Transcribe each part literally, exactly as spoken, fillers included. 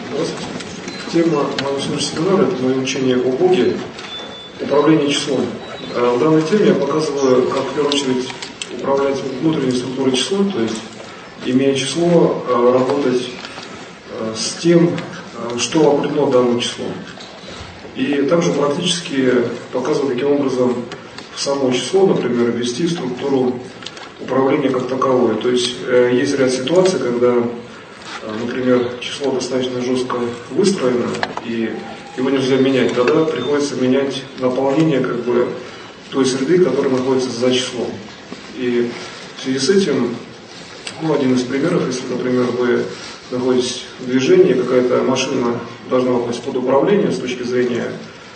Здравствуйте. Тема моего сегодняшнего семинара – это мое учение о Боге, управление числом. В данной теме я показываю, как в первую очередь управлять внутренней структурой числа, то есть, имея число, работать с тем, что определено данным числом. И также практически показываю, каким образом в само число, например, ввести структуру управления как таковое. То есть есть ряд ситуаций, когда, например, число достаточно жестко выстроено, и его нельзя менять, тогда приходится менять наполнение как бы той среды, которая находится за числом. И в связи с этим, ну, один из примеров, если, например, вы находитесь в движении, какая-то машина должна попасть под управление с точки зрения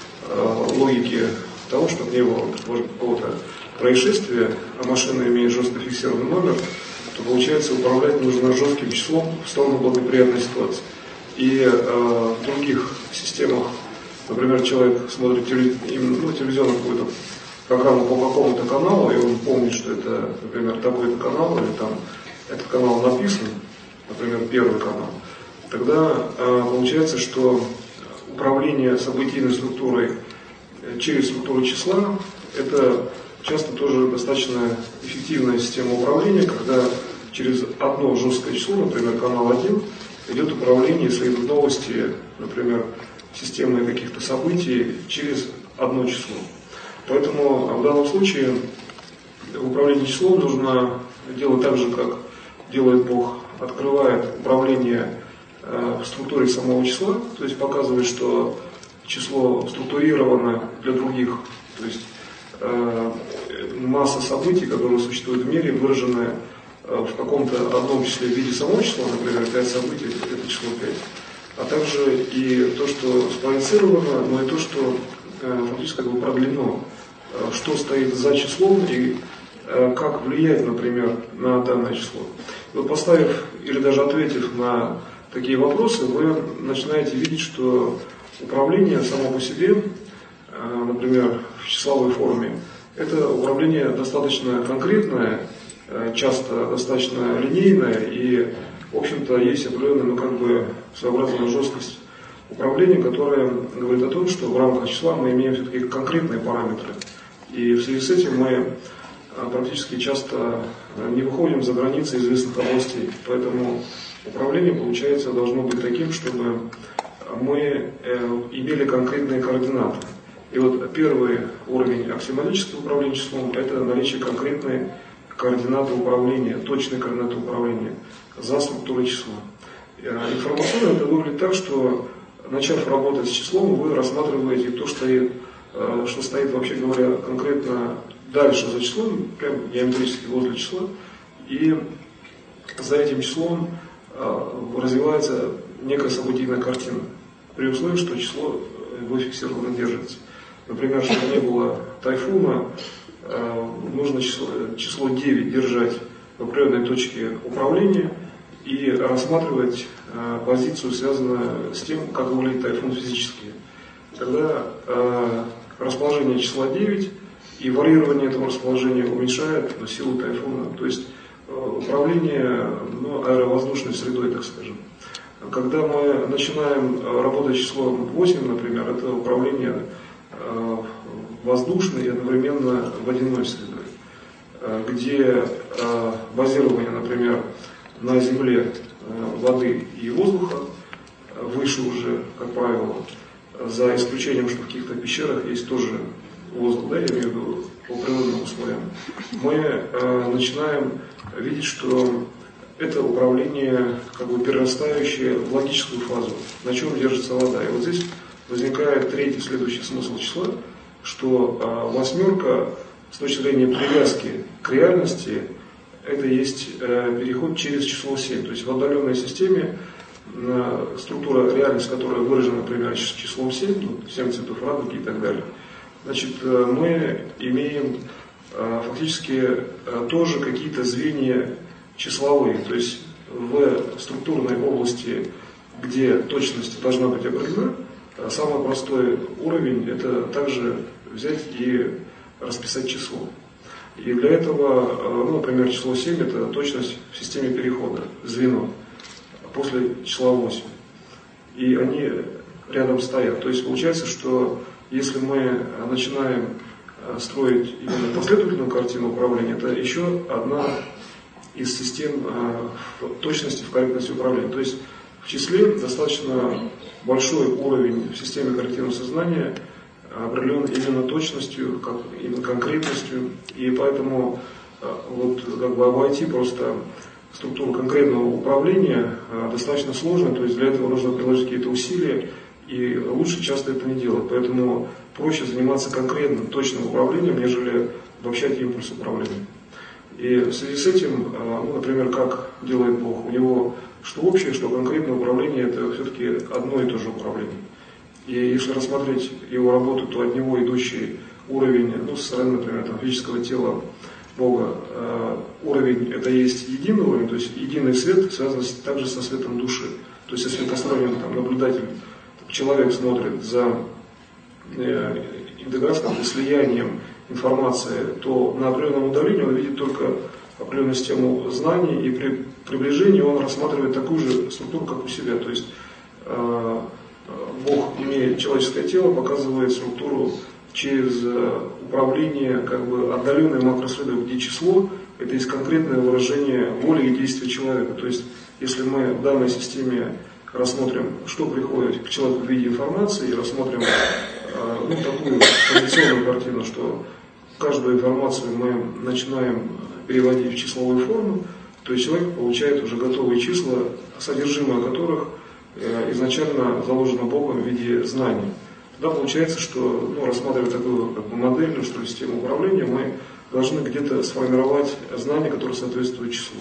э, логики того, что в него, может, какого-то происшествия, а машина имеет жестко фиксированный номер, то получается управлять нужно жестким числом в сторону благоприятной ситуации. И э, в других системах, например, человек смотрит телев... ну, телевизионную какую-то программу по какому-то каналу, и он помнит, что это, например, такой-то канал, или там этот канал написан, например, первый канал, тогда э, получается, что управление событийной структурой через структуру числа – это часто тоже достаточно эффективная система управления, когда через одно жесткое число, например, канал один, идет управление, следуют новости, например, системные каких-то событий через одно число. Поэтому в данном случае управление числом нужно делать так же, как делает Бог, открывает управление э, в структуре самого числа, то есть показывает, что число структурировано для других, то есть э, масса событий, которые существуют в мире, выражены э, в каком-то одном числе в виде самого числа, например, пять событий, это число пять, а также и то, что спроецировано, но и то, что э, фактически как бы продлено, э, что стоит за числом и э, как влиять, например, на данное число. И вот поставив или даже ответив на такие вопросы, вы начинаете видеть, что управление само по себе, например, в числовой форме, это управление достаточно конкретное, часто достаточно линейное, и, в общем-то, есть определенная, ну, как бы, своеобразная жесткость управления, которая говорит о том, что в рамках числа мы имеем все-таки конкретные параметры. И в связи с этим мы практически часто не выходим за границы известных областей. Поэтому управление, получается, должно быть таким, чтобы мы имели конкретные координаты. И вот первый уровень аксиоматического управления числом – это наличие конкретной координаты управления, точной координаты управления за структурой числа. Информационно это выглядит так, что, начав работать с числом, вы рассматриваете то, что стоит, что стоит, вообще говоря, конкретно дальше за числом, прям геометрически возле числа, и за этим числом развивается некая событийная картина, при условии, что число его фиксированно держится. Например, чтобы не было тайфуна, нужно число, число девять держать в определенной точке управления и рассматривать позицию, связанную с тем, как выглядит тайфун физически. Тогда расположение числа девять и варьирование этого расположения уменьшает силу тайфуна, то есть управление, ну, аэровоздушной средой, так скажем. Когда мы начинаем работать с числом восемь, например, это управление э, воздушной и одновременно водяной средой, э, где э, базирование, например, на Земле э, воды и воздуха, э, выше уже, как правило, за исключением, что в каких-то пещерах есть тоже воздух, да, я имею в виду по природным условиям, мы э, начинаем видеть, что это управление, как бы, перерастающее в логическую фазу, на чем держится вода. И вот здесь возникает третий следующий смысл числа, что э, восьмерка с точки зрения привязки к реальности, это есть э, переход через число семь. То есть в отдаленной системе э, структура реальности, которая выражена, например, числом семь, ну, семь цветов радуги и так далее, значит, э, мы имеем э, фактически э, тоже какие-то звенья числовые, то есть в структурной области, где точность должна быть определена, самый простой уровень – это также взять и расписать число. И для этого, ну, например, число семь – это точность в системе перехода, звено, после числа восемь. и они рядом стоят. То есть получается, что если мы начинаем строить именно последовательную картину управления, это еще одна из систем точности в корректности управления. То есть в числе достаточно большой уровень в системе коллективного сознания определен именно точностью, как, именно конкретностью, и поэтому вот, как бы обойти просто структуру конкретного управления достаточно сложно, то есть для этого нужно приложить какие-то усилия, и лучше часто это не делать. Поэтому проще заниматься конкретным, точным управлением, нежели обобщать импульс управления. И в связи с этим, ну, например, как делает Бог, у него что общее, что конкретное управление, это все-таки одно и то же управление. И если рассмотреть его работу, то от него идущий уровень, ну, со стороны, например, там, физического тела Бога, э, уровень это есть единый уровень, то есть единый свет связан с, также со светом души. То есть если посторонний там, наблюдатель, человек смотрит за э, интеграцией, слиянием информации, то на определенном удалении он видит только определенную систему знаний, и при приближении он рассматривает такую же структуру, как у себя. То есть э, Бог, имея человеческое тело, показывает структуру через управление как бы отдаленной макросредой, где число – это есть конкретное выражение воли и действия человека. То есть если мы в данной системе рассмотрим, что приходит к человеку в виде информации, и рассмотрим ну, такую традиционную картину, что каждую информацию мы начинаем переводить в числовую форму, то есть человек получает уже готовые числа, содержимое которых изначально заложено Богом в виде знаний. Тогда получается, что, ну, рассматривая такую как бы, модельную что ли, систему управления, мы должны где-то сформировать знания, которые соответствуют числу.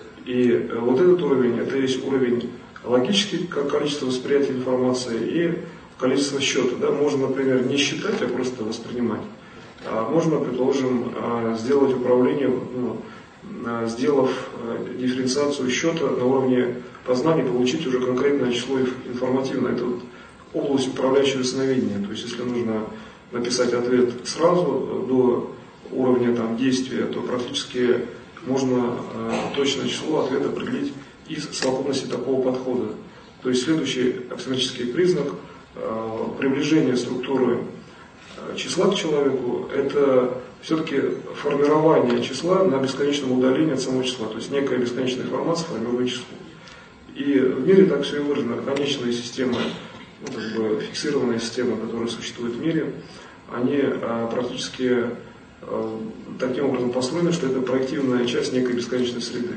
И вот этот уровень, это есть уровень логический, как количество восприятия информации, и количество счета. Да? Можно, например, не считать, а просто воспринимать. А можно, предположим, сделать управление, ну, сделав дифференциацию счета на уровне познания, получить уже конкретное число информативное. Это вот область управляющего сновидения. То есть, если нужно написать ответ сразу до уровня там, действия, то практически можно э, точное число ответа определить из совокупности такого подхода. То есть, следующий аксиоматический признак э, приближения структуры э, числа к человеку – это все-таки формирование числа на бесконечном удалении от самого числа. То есть, некая бесконечная информация формирует число. И в мире так все и выражено. Конечные системы, ну, как бы фиксированные системы, которые существуют в мире, они а, практически а, таким образом построены, что это проективная часть некой бесконечной среды.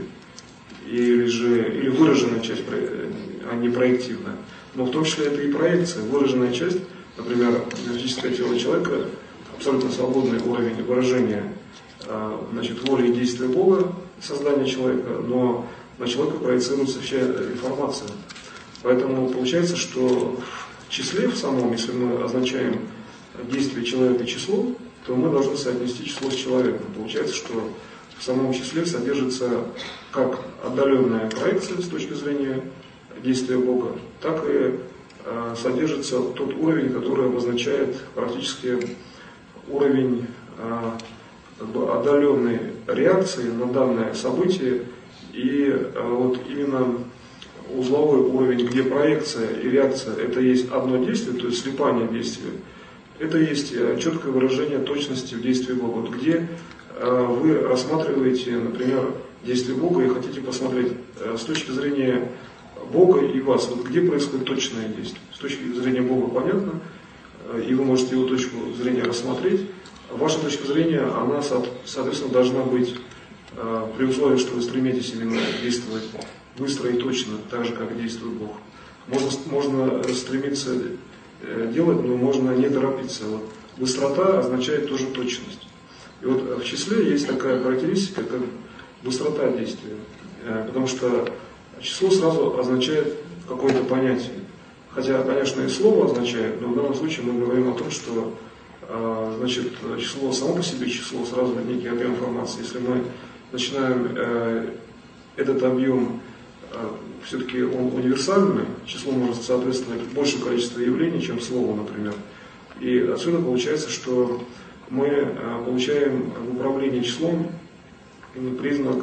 Или же, или выраженная часть, а не проективная. Но в том числе это и проекция. Выраженная часть, например, физическое тело человека, абсолютно свободный уровень выражения а, значит, воли и действия Бога, создания человека, но на человека проецируется вся информация. Поэтому получается, что в числе в самом, если мы означаем действие человека число, то мы должны соотнести число с человеком. Получается, что в самом числе содержится как отдаленная проекция с точки зрения действия Бога, так и э, содержится тот уровень, который обозначает практически уровень э, как бы отдаленной реакции на данное событие. И э, вот именно узловой уровень, где проекция и реакция это есть одно действие, то есть слипание действия, это есть четкое выражение точности в действии Бога. Вот где э, вы рассматриваете, например, действие Бога и хотите посмотреть э, с точки зрения Бога и вас, вот где происходит точное действие. С точки зрения Бога понятно, э, и вы можете его точку зрения рассмотреть. Ваша точка зрения, она, соответственно, должна быть э, при условии, что вы стремитесь именно действовать быстро и точно, так же, как действует Бог. Можно, можно стремиться э, делать, но можно не торопиться. Вот быстрота означает тоже точность. И вот в числе есть такая характеристика, как быстрота действия. Э, потому что число сразу означает какое-то понятие. Хотя, конечно, и слово означает, но в данном случае мы говорим о том, что э, значит, число само по себе число, сразу некий объем информации. Если мы начинаем э, этот объем, все-таки он универсальный, число может соответствовать большему количеству явлений, чем слово, например. И отсюда получается, что мы получаем в управлении числом признак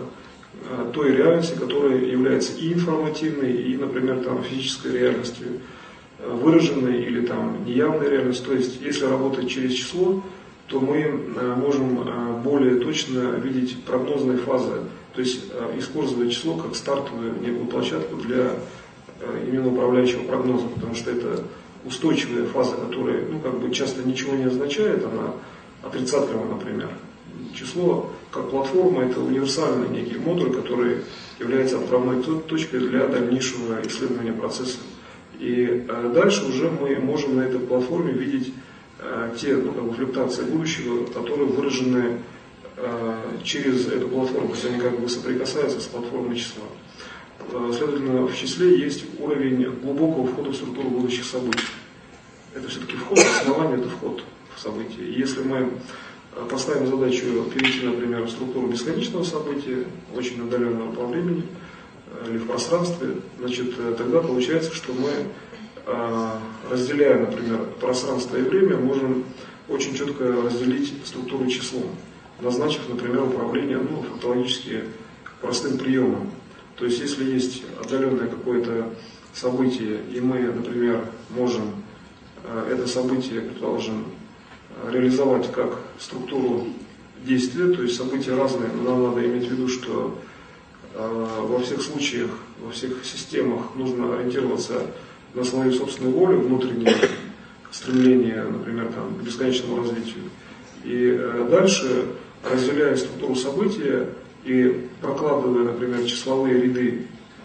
той реальности, которая является и информативной, и, например, там, физической реальностью, выраженной или там, неявной реальностью. То есть, если работать через число, то мы можем более точно видеть прогнозные фазы, то есть использовать число как стартовую некую площадку для именно управляющего прогноза, потому что это устойчивая фаза, которая ну, как бы часто ничего не означает, она отрицательная, например. Число как платформа это универсальный некий модуль, который является отправной точкой для дальнейшего исследования процесса. И дальше уже мы можем на этой платформе видеть те ну, как бы, флюктуации будущего, которые выражены через эту платформу, то есть они как бы соприкасаются с платформой числа. Следовательно, в числе есть уровень глубокого входа в структуру будущих событий. Это все-таки вход, основание это вход в события. И если мы поставим задачу перейти, например, в структуру бесконечного события, очень отдаленного по времени или в пространстве, значит, тогда получается, что мы, разделяя, например, пространство и время, можем очень четко разделить структуру числом, назначив, например, управление ну, фактологически простым приемом. То есть, если есть отдаленное какое-то событие, и мы, например, можем это событие, предположим, реализовать как структуру действия, то есть события разные, но нам надо иметь в виду, что э, во всех случаях, во всех системах нужно ориентироваться на свою собственную волю, внутреннее стремление, например, там, к бесконечному развитию. И э, дальше, разделяя структуру события и прокладывая, например, числовые ряды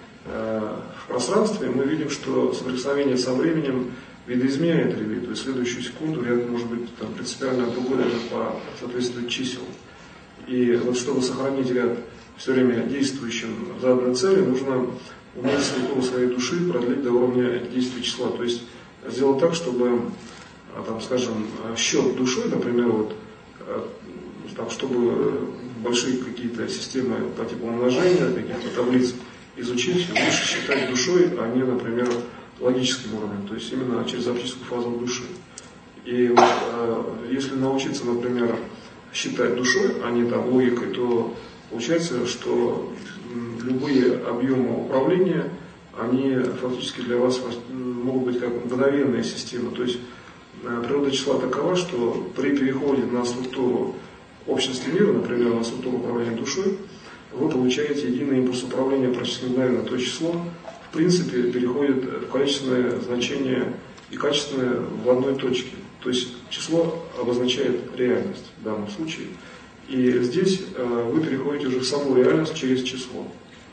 э, в пространстве, мы видим, что соприкосновение со временем видоизменяет ряды, то есть в следующую секунду ряд может быть там, принципиально другой даже по соответствию чисел. И вот чтобы сохранить ряд все время действующим в заданной цели, нужно уметь структуру своей души продлить до уровня действия числа. То есть сделать так, чтобы, там, скажем, счет души, например, вот, там, чтобы большие какие-то системы по типу умножения, каких-то таблиц изучить, лучше считать душой, а не, например, логическим уровнем, то есть именно через оптическую фазу души. И вот, э, если научиться, например, считать душой, а не там логикой, то получается, что любые объемы управления, они фактически для вас могут быть как мгновенная система. То есть э, природа числа такова, что при переходе на структуру общности мира, например, на структуру управления душой, вы получаете единый импульс управления практически мгновенно. То число в принципе переходит в количественное значение и качественное в одной точке. То есть число обозначает реальность в данном случае. И здесь э, вы переходите уже в саму реальность через число.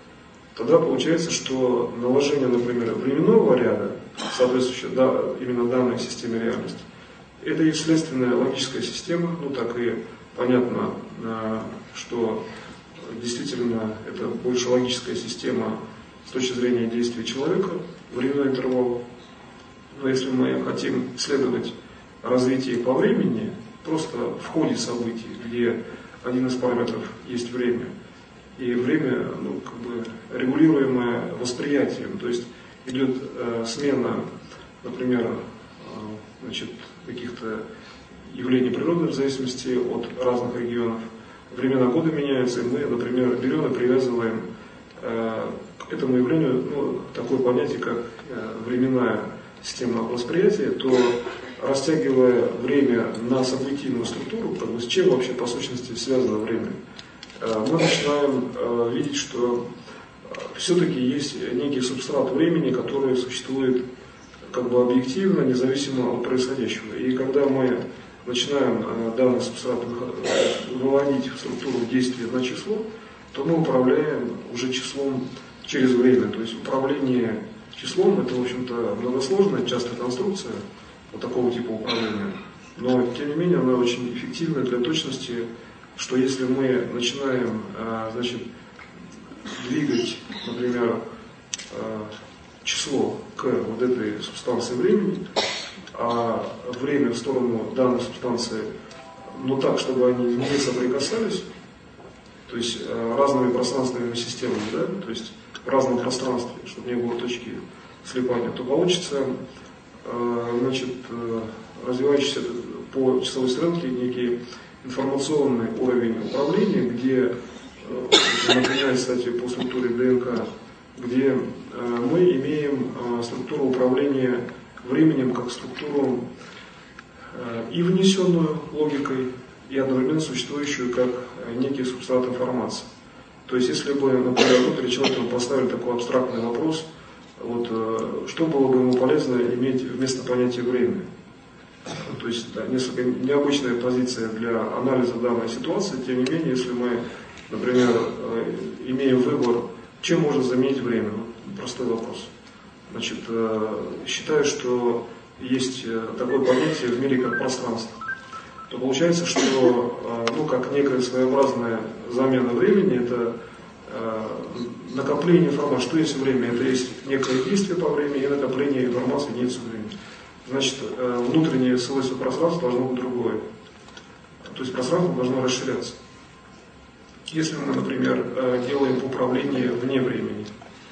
Тогда получается, что наложение, например, временного ряда, соответствующего да, именно данной системе реальности, это и следственная логическая система, ну так и понятно, э, что действительно это больше логическая система с точки зрения действия человека, временной интервал. Но если мы хотим исследовать развитие по времени, просто в ходе событий, где один из параметров есть время, и время ну, как бы регулируемое восприятием, то есть идет э, смена, например, э, значит, каких-то явлений природы в зависимости от разных регионов. Времена года меняются, и мы, например, берем и привязываем э, к этому явлению ну, такое понятие, как э, временная система восприятия, то растягивая время на событийную структуру, как бы с чем вообще по сущности связано время, э, мы начинаем э, видеть, что э, все-таки есть некий субстрат времени, который существует как бы объективно, независимо от происходящего. И когда мы начинаем э, данный субстрат выводить в структуру действия на число, то мы управляем уже числом через время. То есть управление числом это, в общем-то, многосложная, частая конструкция вот такого типа управления. Но, тем не менее, она очень эффективна для точности, что если мы начинаем э, значит, двигать, например, э, число к вот этой субстанции времени, а время в сторону данной субстанции, но так, чтобы они не соприкасались, то есть э, разными пространственными системами, да, то есть в разном пространстве, чтобы не было точки слипания, то получится э, значит, э, развивающийся по часовой стрелке некий информационный уровень управления, где например, кстати, по структуре ДНК, где мы имеем структуру управления временем как структуру и внесенную логикой, и одновременно существующую как некий субстрат информации. То есть, если бы, например, внутри человека поставили такой абстрактный вопрос, вот, что было бы ему полезно иметь вместо понятия времени? То есть, да, несколько необычная позиция для анализа данной ситуации, тем не менее, если мы, например, имеем выбор, чем можно заменить время? Простой вопрос. Значит, считаю, что есть такое понятие в мире, как пространство. То получается, что, ну, как некая своеобразная замена времени, это накопление информации. Что есть время? Это есть некое действие по времени и накопление информации единицы времени. Значит, внутреннее свойство пространства должно быть другое. То есть пространство должно расширяться. Если мы, например, делаем управление вне времени,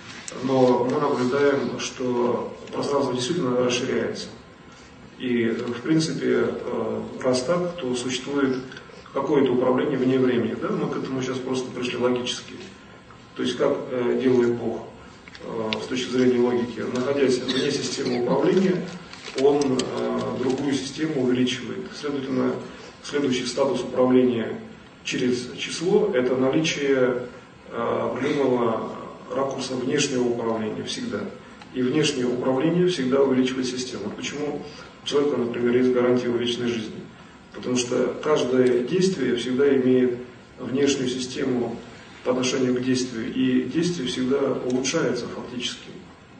но мы наблюдаем, что пространство действительно расширяется. И, в принципе, раз так, то существует какое-то управление вне времени. Да? Мы к этому сейчас просто пришли логически. То есть, как делает Бог с точки зрения логики? Находясь вне системы управления, Он другую систему увеличивает. Следовательно, следующий статус управления через число – это наличие определенного ракурса внешнего управления всегда. И внешнее управление всегда увеличивает систему. Почему у человека, например, есть гарантия его вечной жизни? Потому что каждое действие всегда имеет внешнюю систему по отношению к действию. И действие всегда улучшается фактически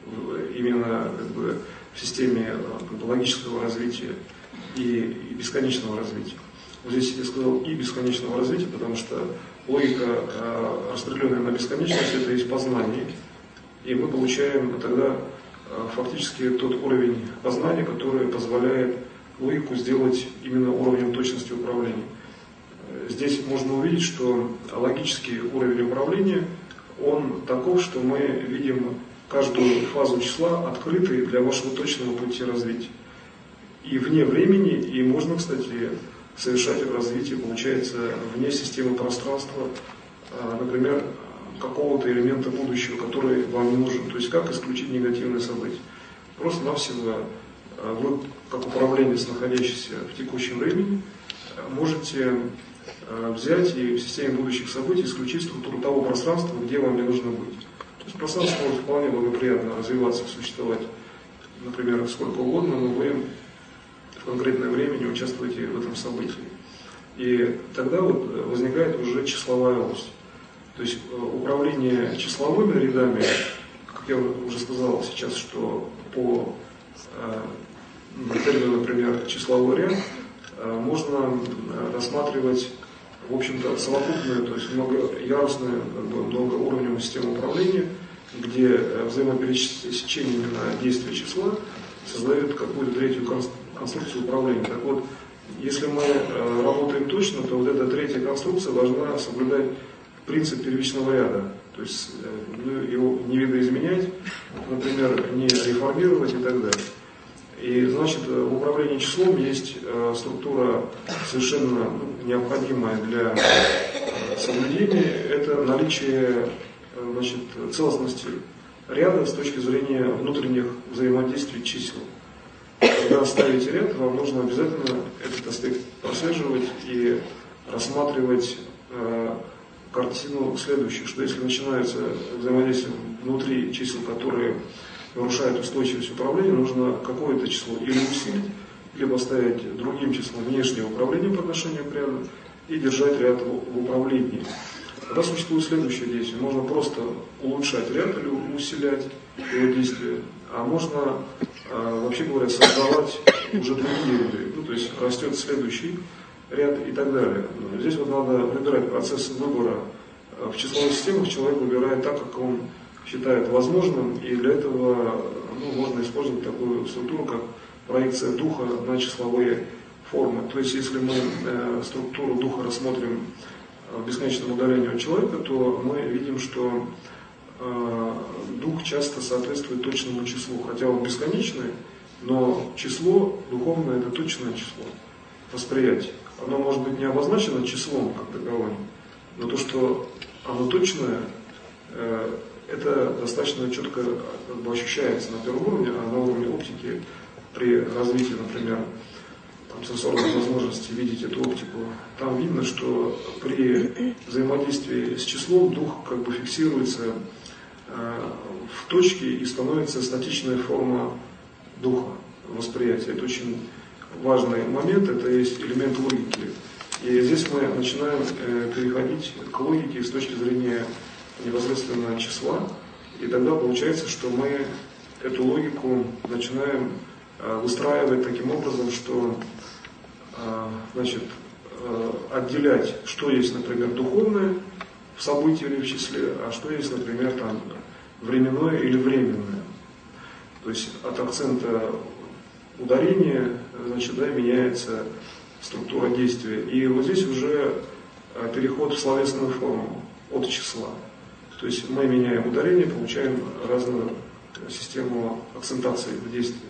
именно как бы, в системе как бы, логического развития и, и бесконечного развития. Вот здесь я сказал и бесконечного развития, потому что логика, распределенная на бесконечность, это есть познание. И мы получаем тогда фактически тот уровень познания, который позволяет логику сделать именно уровнем точности управления. Здесь можно увидеть, что логический уровень управления, он таков, что мы видим каждую фазу числа открытой для вашего точного пути развития. И вне времени, и можно, кстати, совершать развитие, получается, вне системы пространства, например, какого-то элемента будущего, который вам не нужен. То есть как исключить негативные события? Просто-навсего вы, как управленец, находящийся в текущем времени, можете взять и в системе будущих событий исключить структуру того пространства, где вам не нужно быть. То есть пространство может вполне благоприятно развиваться, существовать, например, сколько угодно, но вы в конкретное время не участвуете в этом событии. И тогда вот возникает уже числовая ось. То есть управление числовыми рядами, как я уже сказал сейчас, что по э, термину, например, числовой ряд, э, можно рассматривать, в общем-то, совокупную, то есть многоярусную, многоуровневую систему управления, где взаимопересечение именно действия числа создает какую-то третью конструкцию управления. Так вот, если мы э, работаем точно, то вот эта третья конструкция должна соблюдать принцип первичного ряда, то есть ну, его не видоизменять, например, не реформировать и так далее. И значит, в управлении числом есть э, структура совершенно ну, необходимая для э, соблюдения, это наличие э, значит, целостности ряда с точки зрения внутренних взаимодействий чисел. Когда ставите ряд, вам нужно обязательно этот аспект прослеживать и рассматривать э, картину следующую, что если начинается взаимодействие внутри чисел, которые нарушают устойчивость управления, нужно какое-то число или усилить, или поставить другим числом внешнее управление по отношению к ряду и держать ряд в управлении. Тогда существует следующее действие. Можно просто улучшать ряд или усилять его действие, а можно, вообще говоря, создавать уже другие ряды. Ну, то есть растет следующий ряд и так далее. Здесь вот надо выбирать процесс выбора. В числовых системах человек выбирает так, как он считает возможным, и для этого ну, можно использовать такую структуру, как проекция духа на числовые формы. То есть если мы э, структуру духа рассмотрим в бесконечном удалении от человека, то мы видим, что э, дух часто соответствует точному числу, хотя он бесконечный, но число духовное – это точное число восприятия. Оно может быть не обозначено числом как таковым, но то, что оно точное, это достаточно четко как бы ощущается на первом уровне, а на уровне оптики при развитии, например, там, сенсорных возможностей видеть эту оптику, там видно, что при взаимодействии с числом дух как бы фиксируется э, в точке и становится статичная форма духа восприятия. Это очень важный момент, это есть элемент логики. И здесь мы начинаем э, переходить к логике с точки зрения непосредственно числа, и тогда получается, что мы эту логику начинаем э, выстраивать таким образом, что э, значит, э, отделять, что есть, например, духовное в событии или в числе, а что есть, например, там, временное или временное. То есть от акцента ударения, значит, да, меняется структура действия. И вот здесь уже э, переход в словесную форму от числа. То есть мы меняем ударение, получаем разную систему акцентации в действии.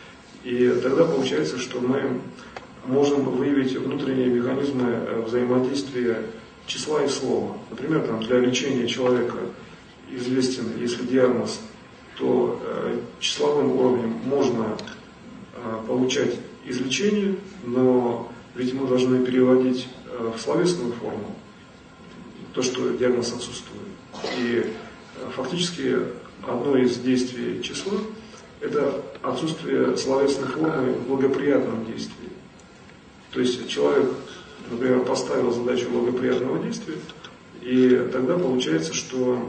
И тогда получается, что мы можем выявить внутренние механизмы взаимодействия числа и слова. Например, там, для лечения человека известен, если диагноз, то э, числовым уровнем можно э, получать излечение, но ведь мы должны переводить э, в словесную форму то, что диагноз отсутствует. И фактически одно из действий числа – это отсутствие словесной формы в благоприятном действии. То есть человек, например, поставил задачу благоприятного действия, и тогда получается, что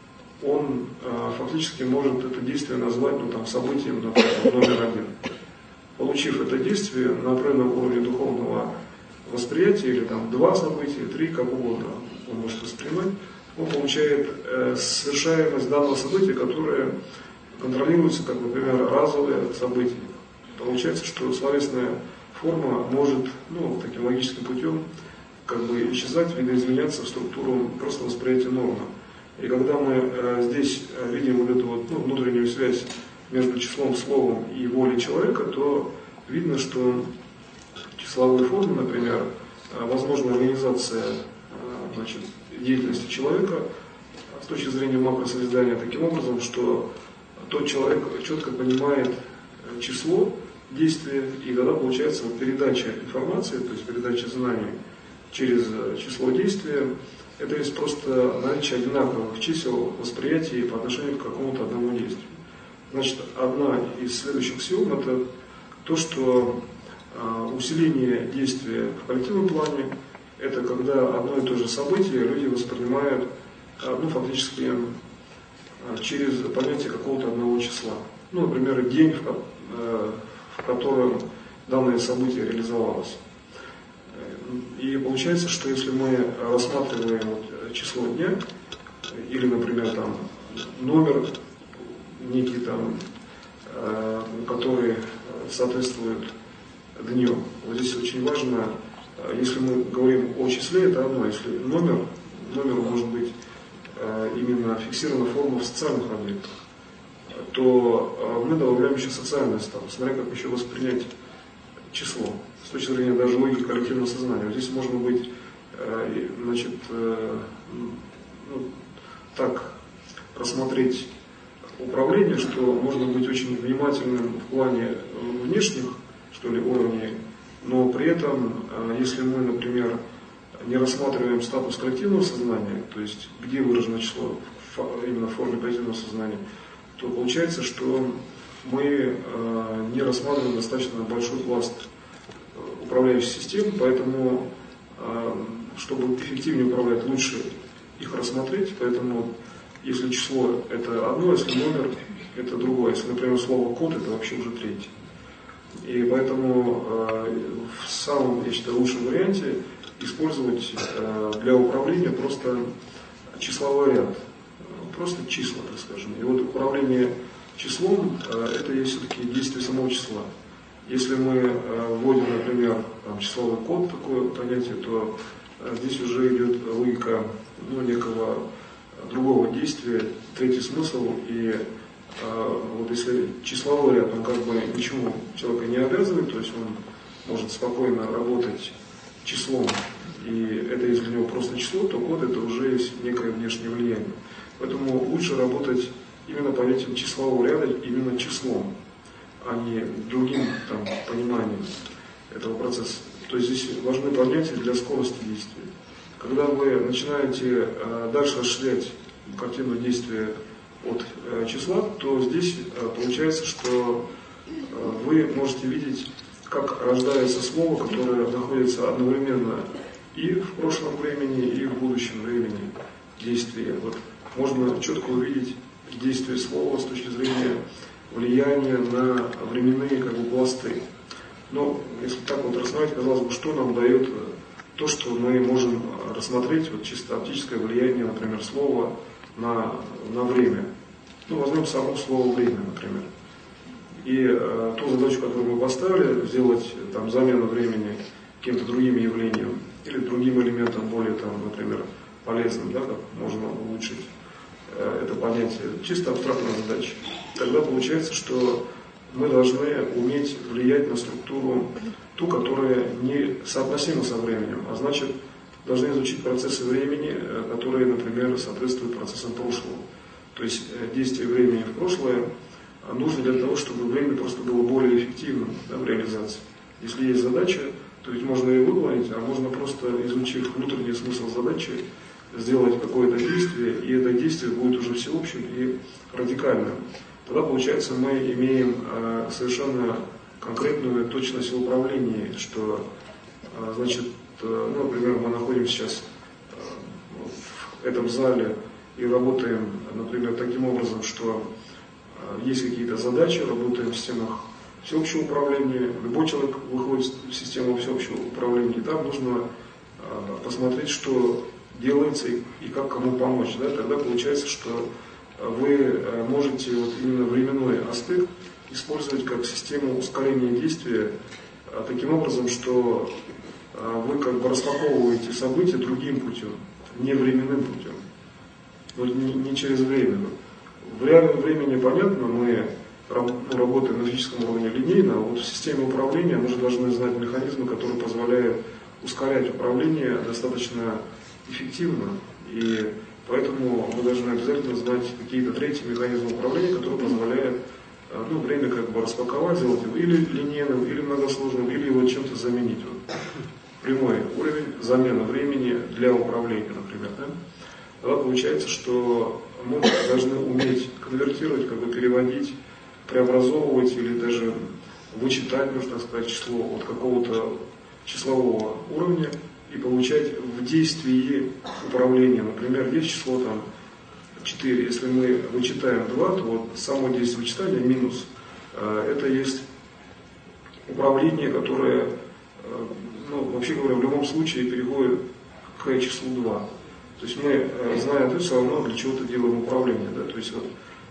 он э, фактически может это действие назвать ну, там, событием например, номер один. Получив это действие на определенном уровне духовного восприятия, или там два события, три, как угодно он может воспринимать, он получает э, совершаемость данного события, которое контролируется, как, например, разовое событие. Получается, что словесная форма может ну, таким логическим путем как бы исчезать, видоизменяться в структуру просто восприятия нормы. И когда мы э, здесь видим вот эту вот, ну, внутреннюю связь между числом, словом и волей человека, то видно, что числовые формы, например, э, возможна организация э, значит, деятельности человека с точки зрения макросозидания таким образом, что тот человек четко понимает число действия, и тогда получается вот передача информации, то есть передача знаний через число действия, это есть просто наличие одинаковых чисел восприятия по отношению к какому-то одному действию. Значит, одна из следующих аксиом – это то, что усиление действия в коллективном плане – это когда одно и то же событие люди воспринимают ну, фактически через понятие какого-то одного числа. Ну, например, день, в котором данное событие реализовалось. И получается, что если мы рассматриваем вот число дня, или, например, там, номер некий, там, который соответствует дню, вот здесь очень важно, если мы говорим о числе, это одно, если номер, номер может быть именно фиксирована форма в социальных объектах, то мы добавляем еще социальный статус, смотря как еще воспринять число, с точки зрения даже логики коллективного сознания. Вот здесь можно быть, значит, ну, так рассмотреть управление, что можно быть очень внимательным в плане внешних, что ли, уровней, но при этом, если мы, например, не рассматриваем статус коллективного сознания, то есть где выражено число именно в форме коллективного сознания, то получается, что мы э, не рассматриваем достаточно большой пласт управляющих систем, поэтому, э, чтобы эффективнее управлять, лучше их рассмотреть, поэтому если число это одно, если номер это другое, если, например, слово код это вообще уже третье. И поэтому э, в самом, я считаю, лучшем варианте использовать э, для управления просто числовой ряд, просто числа, так скажем. И вот управление числом э, это есть все-таки действие самого числа. Если мы э, вводим, например, там, числовой код, такое понятие, то э, здесь уже идет логика ну, некого другого действия, третий смысл. И э, вот если числовой ряд, он как бы ничему человека не обязывает, то есть он может спокойно работать числом, и это если для него просто число, то код это уже есть некое внешнее влияние. Поэтому лучше работать именно понятием числового ряда, именно числом, а не другим там, пониманием этого процесса. То есть здесь важны понятия для скорости действия. Когда вы начинаете э, дальше расширять картину действия от э, числа, то здесь э, получается, что э, вы можете видеть, как рождается слово, которое находится одновременно и в прошлом времени, и в будущем времени действия. Вот можно четко увидеть действие слова с точки зрения влияния на временные как бы, пласты. Но если так вот рассмотреть, казалось бы, что нам дает то, что мы можем рассмотреть, вот чисто оптическое влияние, например, слова на, на время. Ну, возьмем само слово «время», например. И э, ту задачу, которую мы поставили, сделать там, замену времени каким-то другим явлением или другим элементом, более, там, например, полезным, да, как можно улучшить э, это понятие, чисто абстрактная задача. Тогда получается, что мы должны уметь влиять на структуру ту, которая не соотносима со временем, а значит, должны изучить процессы времени, которые, например, соответствуют процессам прошлого. То есть действие времени в прошлое нужно для того, чтобы время просто было более эффективным, да, в реализации. Если есть задача, то ведь можно ее выполнить, а можно просто, изучив внутренний смысл задачи, сделать какое-то действие, и это действие будет уже всеобщим и радикальным. Тогда, получается, мы имеем э, совершенно конкретную точность в управлении, что, э, значит, э, ну, например, мы находимся сейчас э, в этом зале и работаем, например, таким образом, что э, есть какие-то задачи, работаем в системах всеобщего управления, любой человек выходит в систему всеобщего управления, и там нужно э, посмотреть, что делается и, и как кому помочь. Да? Тогда получается, что вы можете вот именно временной аспект использовать как систему ускорения действия таким образом, что вы как бы распаковываете события другим путем, не временным путем, но не, не через время. В реальном времени, понятно, мы работаем на физическом уровне линейно, а вот в системе управления мы же должны знать механизмы, которые позволяют ускорять управление достаточно эффективно. И поэтому мы должны обязательно знать какие-то третьи механизмы управления, которые позволяют ну, время как бы распаковать, сделать его или линейным, или многосложным, или его чем-то заменить. Вот. Прямой уровень замена времени для управления, например. Да? Тогда получается, что мы должны уметь конвертировать, как бы переводить, преобразовывать или даже вычитать, нужно сказать, число от какого-то числового уровня и получать в действии управления. Например, есть число там четыре. Если мы вычитаем два, то вот само действие вычитания минус. Это есть управление, которое, ну, вообще говоря, в любом случае переходит к числу два. То есть мы, зная это, все равно для чего-то делаем управление. Да? То есть вот,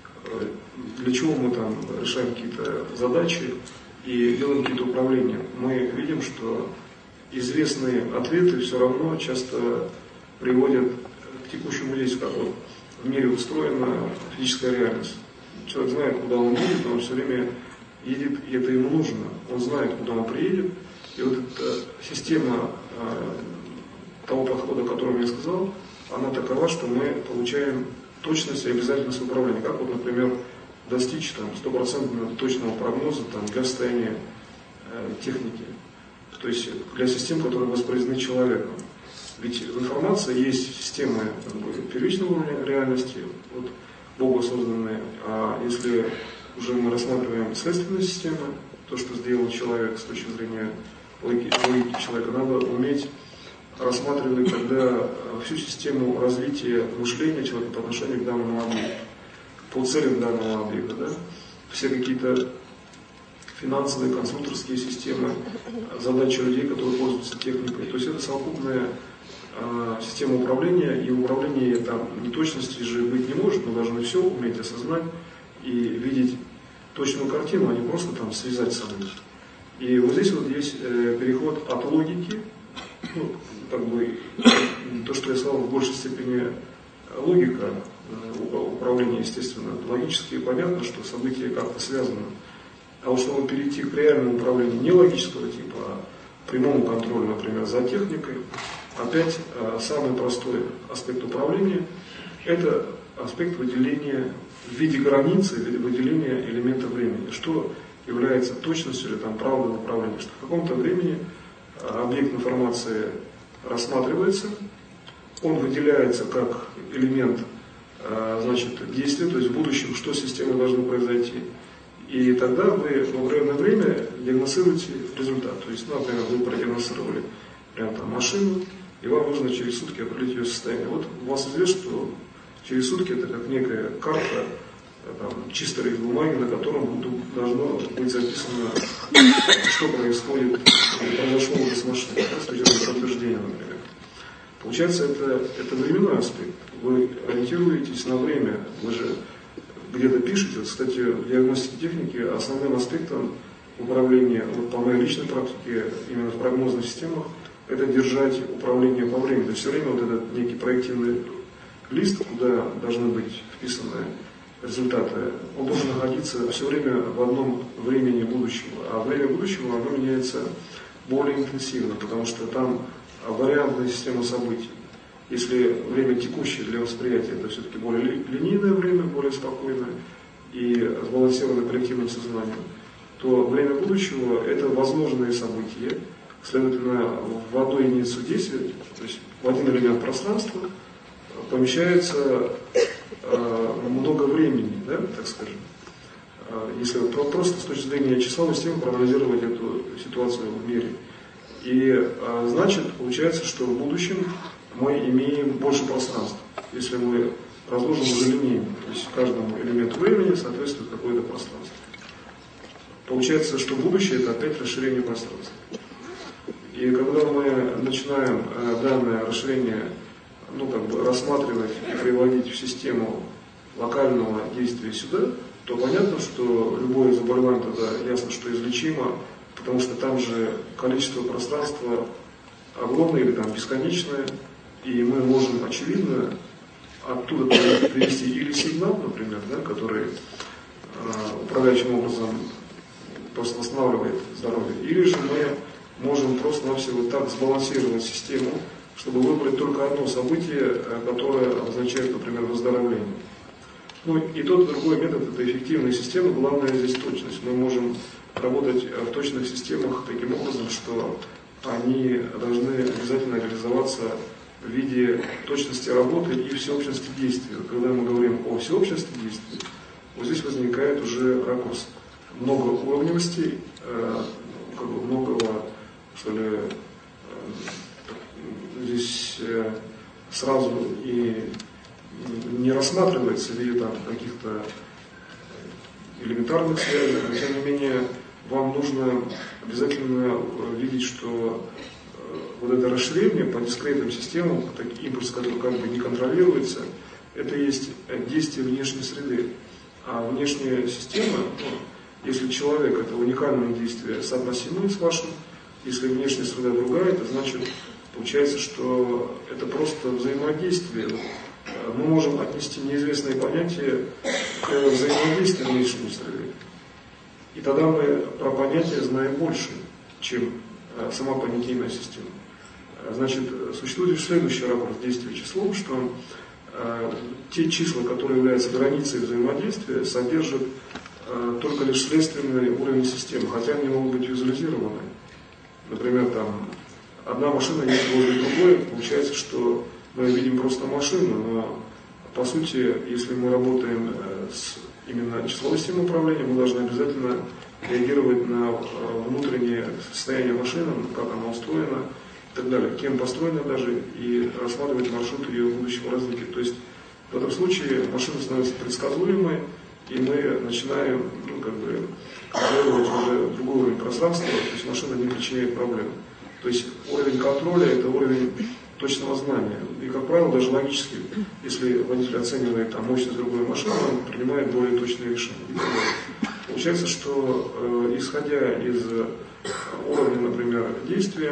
для чего мы там решаем какие-то задачи и делаем какие-то управления. Мы видим, что известные ответы все равно часто приводят к текущему действию, как вот в мире устроена физическая реальность. Человек знает, куда он едет, но он все время едет, и это ему нужно. Он знает, куда он приедет. И вот эта система э, того подхода, о котором я сказал, она такова, что мы получаем точность и обязательность управления. Как вот, например, достичь там стопроцентного точного прогноза там, для состояния э, техники. То есть для систем, которые воспроизведены человеком. Ведь в информации есть системы как бы, первичного уровня реальности, вот, Богу созданные. А если уже мы рассматриваем следственные системы, то, что сделал человек с точки зрения логики, логики человека, надо уметь рассматривать тогда всю систему развития мышления человека по отношению к данному объекту, по целям данного объекта. Да? Все какие-то финансовые, конструкторские системы, задачи людей, которые пользуются техникой. То есть это совокупная э, система управления, и управление там неточности же быть не может, мы должны все уметь осознать и видеть точную картину, а не просто там связать события. И вот здесь вот есть э, переход от логики, ну, как бы то, что я сказал, в большей степени логика э, управления, естественно, логически понятно, что события как-то связаны. А вот чтобы перейти к реальному управлению не логического типа, а прямому контролю, например, за техникой. Опять самый простой аспект управления – это аспект выделения в виде границы, в виде выделения элемента времени, что является точностью или там, правдой управления, что в каком-то времени объект информации рассматривается, он выделяется как элемент значит, действия, то есть в будущем, что с системой должно произойти. И тогда вы в определенное время диагностируете результат. То есть, ну, например, вы продиагностировали прям, там, машину, и вам нужно через сутки определить ее состояние. Вот у вас известно, что через сутки это как некая карта, там, чистый лист бумаги, на котором должно быть записано, что происходит, произошло уже с машиной, да, с учетом подтверждения, например. Получается, это, это временной аспект. Вы ориентируетесь на время, вы же где-то пишете. Кстати, в диагностике техники основным аспектом управления, вот по моей личной практике, именно в прогнозных системах, это держать управление по времени. То есть все время вот этот некий проективный лист, куда должны быть вписаны результаты, он должен находиться все время в одном времени будущего. А время будущего, оно меняется более интенсивно, потому что там вариантная система событий. Если время текущее для восприятия, это все-таки более линейное время, более спокойное и сбалансированное коллективным сознанием, то время будущего – это возможные события. Следовательно, в одну единицу действия, то есть в один элемент пространства, помещается э, много времени, да, так скажем. Э, если просто с точки зрения числовой системы проанализировать эту ситуацию в мире. И э, значит, получается, что в будущем мы имеем больше пространства, если мы разложим уже линейно, то есть каждому элементу времени соответствует какое-то пространство. Получается, что будущее – это опять расширение пространства. И когда мы начинаем э, данное расширение, ну, как бы рассматривать и приводить в систему локального действия сюда, то понятно, что любое заболевание тогда ясно, что излечимо, потому что там же количество пространства огромное или там бесконечное, и мы можем, очевидно, оттуда привести или сигнал, например, да, который э, управляющим образом просто восстанавливает здоровье, или же мы можем просто-навсего так сбалансировать систему, чтобы выбрать только одно событие, которое означает, например, выздоровление. Ну и тот, и другой метод – это эффективная система, главное здесь точность. Мы можем работать в точных системах таким образом, что они должны обязательно реализоваться в виде точности работы и всеобщности действия. Когда мы говорим о всеобщности действия, вот здесь возникает уже ракурс многоуровневости, э, как бы многого, что ли, э, здесь э, сразу и не рассматривается в виде там каких-то элементарных связей, но тем не менее вам нужно обязательно видеть, что вот это расширение по дискретным системам, такой импульс, который как бы не контролируется, это есть действие внешней среды. А внешняя система, ну, если человек – это уникальное действие, соотносимое с вашим, если внешняя среда другая, это значит, получается, что это просто взаимодействие. Мы можем отнести неизвестные понятия к взаимодействию внешней среды. И тогда мы про понятия знаем больше, чем сама понятийная система. Значит, существует следующий ракурс действия числом, что э, те числа, которые являются границей взаимодействия, содержат э, только лишь следственный уровень системы, хотя они могут быть визуализированы. Например, там, одна машина есть возле другой, получается, что мы видим просто машину, но по сути, если мы работаем э, с именно числовой системой управления, мы должны обязательно реагировать на э, внутреннее состояние машины, как она устроена, и так далее, кем построена даже, и рассматривать маршрут ее будущего развития. То есть в этом случае машина становится предсказуемой, и мы начинаем, ну, как бы, контролировать уже другой уровень пространства, то есть машина не причиняет проблем. То есть уровень контроля – это уровень точного знания. И, как правило, даже логически, если водитель оценивает там, мощность другой машины, он принимает более точные решения. Получается, что э, исходя из уровня, например, действия,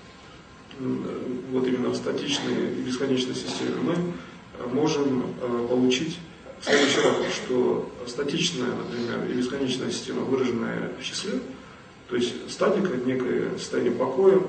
вот именно в статичной и бесконечной системе, мы можем э, получить следующий ракурс, что статичная, например, и бесконечная система, выраженная в числе, То есть статика, некое состояние покоя,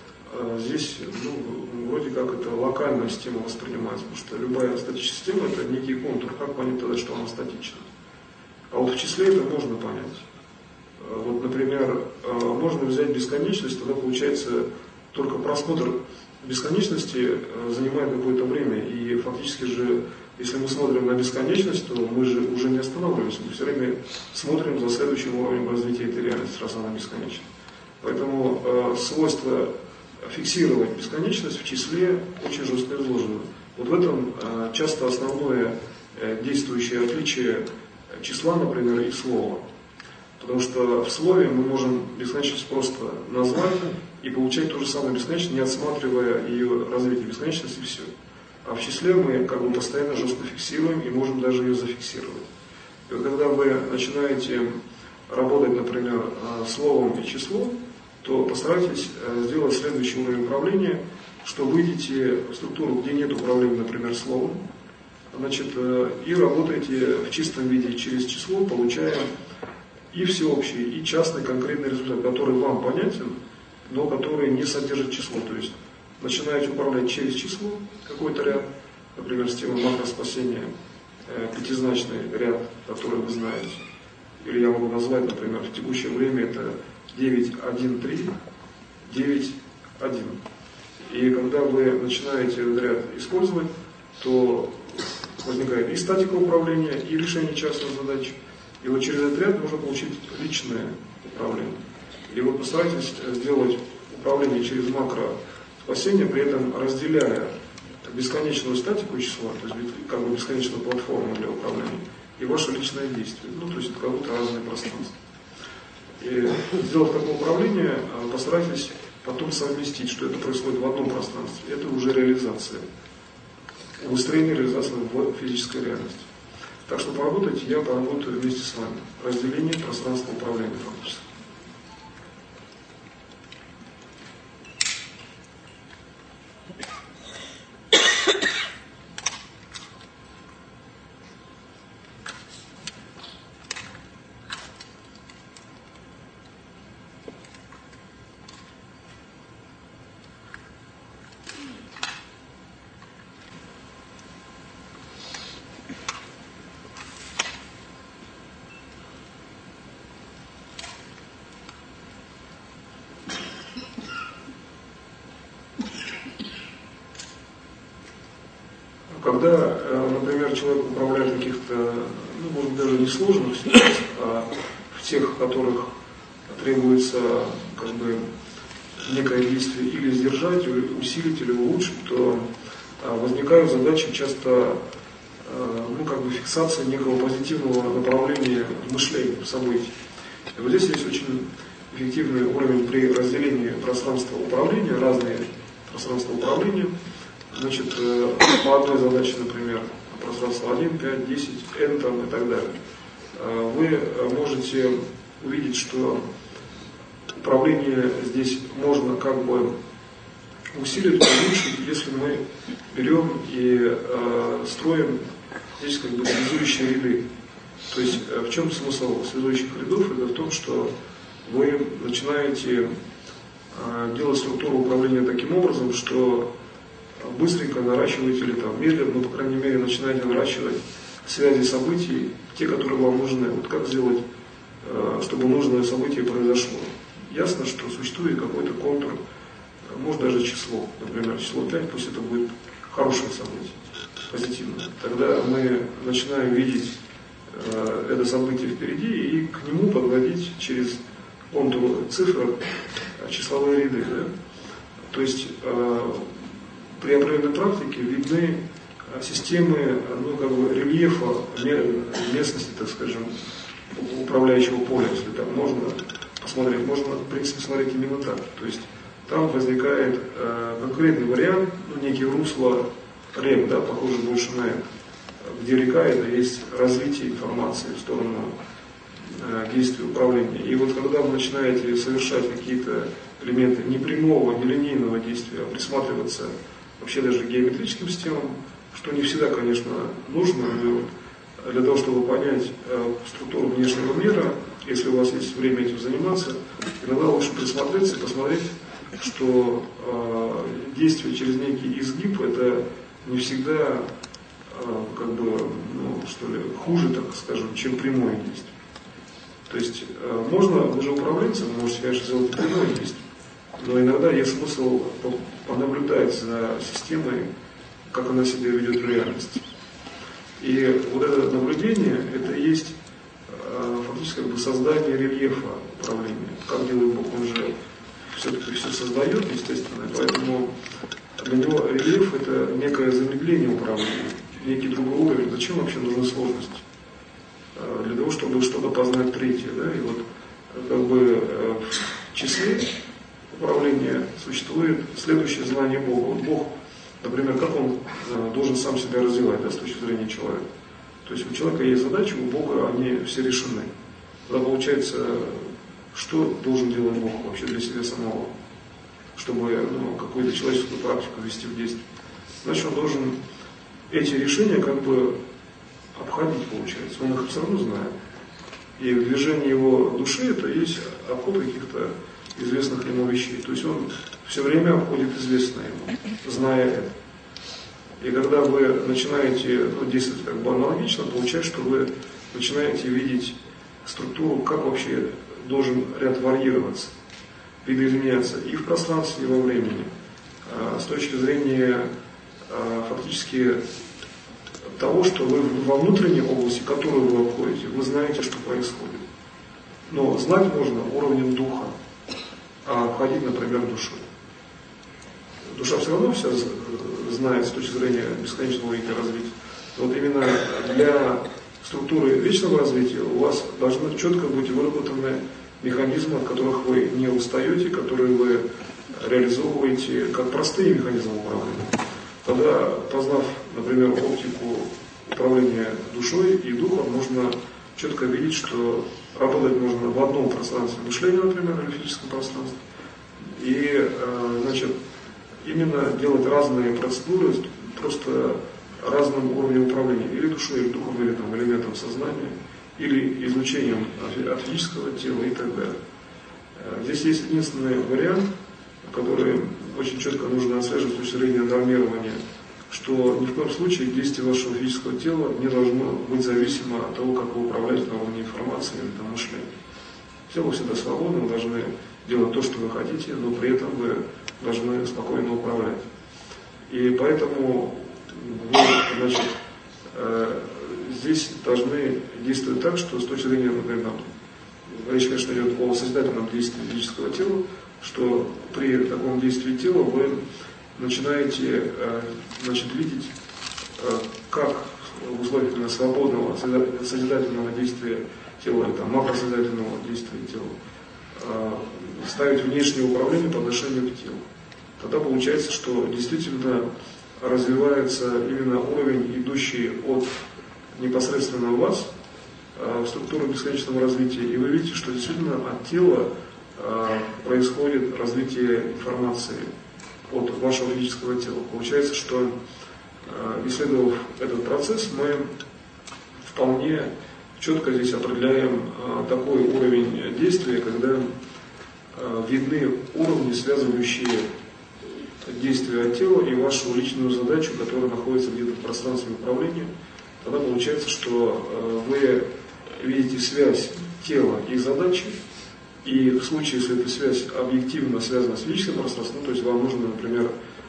здесь ну, вроде как это локальная система воспринимается, потому что любая статическая система это некий контур, как понять тогда, что она статична. А вот в числе это можно понять. Вот, например, можно взять бесконечность, тогда получается только просмотр бесконечности занимает какое-то время, и фактически же, если мы смотрим на бесконечность, то мы же уже не останавливаемся, мы все время смотрим за следующим уровнем развития этой реальности, раз она бесконечна. Поэтому э, свойство фиксировать бесконечность в числе очень жестко изложено. Вот в этом э, часто основное э, действующее отличие числа, например, и слова. Потому что в слове мы можем бесконечность просто назвать и получать ту же самую бесконечность, не отсматривая ее развитие бесконечности, и все. А в числе мы как бы постоянно жестко фиксируем и можем даже ее зафиксировать. И вот когда вы начинаете работать, например, словом и числом, то постарайтесь сделать следующий уровень управления, что выйдете в структуру, где нет управления, например, словом, значит, и работаете в чистом виде через число, получая и всеобщий, и частный конкретный результат, который вам понятен, но который не содержит число. То есть начинаете управлять через число, какой-то ряд, например, система макроспасения, э, пятизначный ряд, который вы знаете. Или я могу назвать, например, в текущее время это девять один три, девять один. И когда вы начинаете этот ряд использовать, то возникает и статика управления, и решение частных задач. И вот через этот ряд можно получить личное управление. И вот постарайтесь сделать управление через макроспасение, при этом разделяя бесконечную статику числа, то есть как бы бесконечную платформу для управления, и ваше личное действие. Ну, то есть это как будто разные пространства. И сделав такое управление, постарайтесь потом совместить, что это происходит в одном пространстве. Это уже реализация. Выстроение реализации в физической реальности. Так что поработайте, я поработаю вместе с вами. Разделение пространства управления фактически. Когда, например, человек управляет каких-то, ну, может, даже не сложных ситуаций, а в тех, в которых требуется как бы некое действие или сдержать, или усилить, или улучшить, то возникают задачи часто, ну, как бы фиксация некого позитивного направления мышления, событий. И вот здесь есть очень эффективный уровень при разделении пространства управления, разные пространства управления. Значит, по одной задаче, например, пространство один, пять, десять, эн там и так далее, вы можете увидеть, что управление здесь можно как бы усилить, улучшить, если мы берем и э, строим здесь как бы связующие ряды. То есть в чем смысл связующих рядов? Это в том, что вы начинаете э, делать структуру управления таким образом, что быстренько наращиваете или там медленно, но, по крайней мере, начинаете наращивать связи событий, те, которые вам нужны. Вот как сделать, чтобы нужное событие произошло. Ясно, что существует какой-то контур, может даже число, например, число пять, пусть это будет хорошее событие, позитивное. Тогда мы начинаем видеть это событие впереди и к нему подводить через контур цифр числовые ряды. Да? То есть при определенной практике видны системы, ну, как бы рельефа местности, так скажем, управляющего поля, если там можно посмотреть, можно, в принципе, смотреть именно так. То есть там возникает э, конкретный вариант, ну, некий русло рек, да, похоже больше на это, где река, это есть развитие информации в сторону э, действия управления. И вот когда вы начинаете совершать какие-то элементы не прямого, не линейного действия, а присматриваться вообще даже к геометрическим системам, что не всегда, конечно, нужно, но для того, чтобы понять э, структуру внешнего мира, если у вас есть время этим заниматься, иногда лучше присмотреться и посмотреть, что э, действие через некий изгиб это не всегда э, как бы, ну, что ли, хуже, так скажем, чем прямое действие. То есть э, можно, вы же управленцы, вы можете, конечно, сделать прямое действие, но иногда есть смысл понаблюдать за системой, как она себя ведет в реальности. И вот это наблюдение, это и есть э, фактически как бы создание рельефа управления. Как делает Бог, он же все-таки все создает, естественно, поэтому для него рельеф это некое замедление управления, некий другой уровень. Зачем вообще нужны сложности? Э, для того, чтобы что-то познать третье. Да? И вот как бы э, в числе управления существует следующее знание Бога. Вот Бог, например, как он э, должен сам себя развивать, да, с точки зрения человека. То есть у человека есть задачи, у Бога они все решены. Тогда получается, что должен делать Бог вообще для себя самого, чтобы ну, какую-то человеческую практику ввести в действие. Значит, он должен эти решения как бы обходить, получается. Он их все равно знает. И движение его души это есть обход каких-то известных ему вещей. То есть он все время обходит известное ему, зная это. И когда вы начинаете ну, действовать как бы аналогично, получается, что вы начинаете видеть структуру, как вообще должен ряд варьироваться, видоизменяться и в пространстве, и во времени. А, с точки зрения а, фактически того, что вы во внутренней области, которую вы обходите, вы знаете, что происходит. Но знать можно уровнем духа, а обходить, например, душой. Душа все равно все знает с точки зрения бесконечного логики развития. Но вот именно для структуры вечного развития у вас должны четко быть выработаны механизмы, от которых вы не устаете, которые вы реализовываете как простые механизмы управления. Тогда, познав, например, оптику управления душой и духом, можно четко видеть, что работать можно в одном пространстве мышления, например, или в физическом пространстве. И, значит, именно делать разные процедуры просто разным уровнем управления, или душой, или духом, или там, элементом сознания, или излучением от физического тела и так далее. Здесь есть единственный вариант, который очень четко нужно отслеживать с точки зрения нормирования, что ни в коем случае действие вашего физического тела не должно быть зависимо от того, как вы управляете на уровне информации или там, мышления. Тело всегда свободно, вы должны делать то, что вы хотите, но при этом вы должны спокойно управлять. И поэтому вы, значит, э, здесь должны действовать так, что с точки зрения, например, речь, конечно, идет о созидательном действии физического тела, что при таком действии тела вы начинаете э, значит, видеть, э, как в условиях именно свободного созидательного действия тела, или там, макросозидательного действия тела, э, ставить внешнее управление по отношению к телу. Тогда получается, что действительно развивается именно уровень, идущий от непосредственно вас в структуру бесконечного развития, и вы видите, что действительно от тела происходит развитие информации от вашего физического тела. Получается, что исследовав этот процесс, мы вполне четко здесь определяем такой уровень действия, когда видны уровни, связывающие действия от тела и вашу личную задачу, которая находится где-то в пространстве управления. Тогда получается, что вы видите связь тела и задачи, и в случае, если эта связь объективно связана с физическим пространством, ну, то есть вам нужно, например,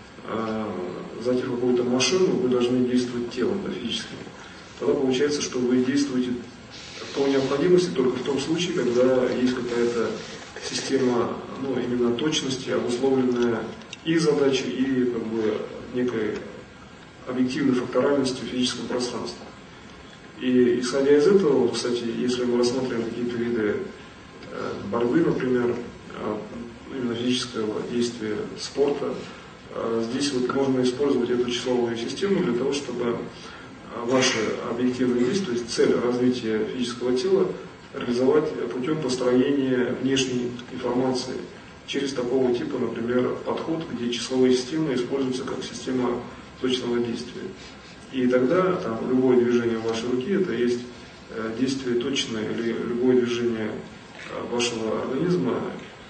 зайти в какую-то машину, вы должны действовать телом, да, физически. Тогда получается, что вы действуете по необходимости только в том случае, когда есть какая-то система, ну, именно точности, обусловленная и задачей, и как бы некой объективной факторальностью физического пространства. И исходя из этого, кстати, если мы рассмотрим какие-то виды борьбы, например, именно физического действия, спорта, здесь вот можно использовать эту числовую систему для того, чтобы ваши объективные действия, то есть цель развития физического тела, реализовать путем построения внешней информации через такого типа, например, подход, где числовые системы используются как система точного действия. И тогда там, любое движение вашей руки это есть действие точное, или любое движение вашего организма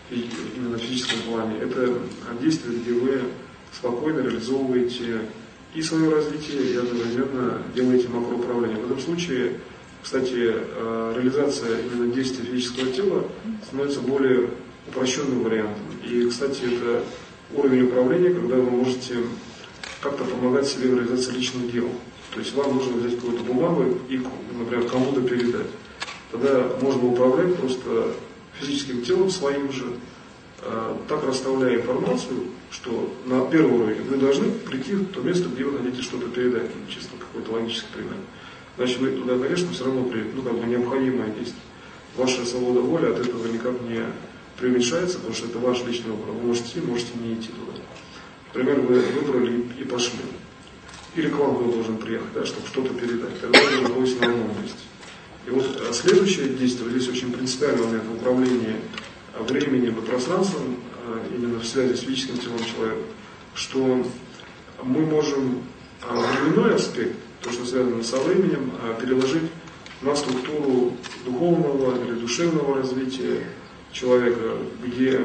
именно в физическом плане. Это действие, где вы спокойно реализовываете и свое развитие, и одновременно делаете макроуправление. В этом случае, кстати, реализация именно действия физического тела становится более упрощенным вариантом. И, кстати, это уровень управления, когда вы можете как-то помогать себе в реализации личных дел. То есть вам нужно взять какую-то бумагу и, например, кому-то передать. Тогда можно управлять просто физическим телом своим же, так расставляя информацию, что на первый уровень вы должны прийти в то место, где вы хотите что-то передать, чисто какой-то логический пример. Значит, вы туда, конечно, все равно придете, ну, как бы необходимое действие. Ваша свобода воли от этого никак не преуменьшается, потому что это ваш личный выбор. Вы можете идти, можете не идти туда. Например, вы выбрали и пошли. Или к вам кто должен приехать, да, чтобы что-то передать. Тогда вы находитесь на одном месте. И вот следующее действие, здесь очень принципиальный момент в управлении временем и пространством, именно в связи с физическим телом человека, что мы можем временной аспект, то, что связано со временем, переложить на структуру духовного или душевного развития человека, где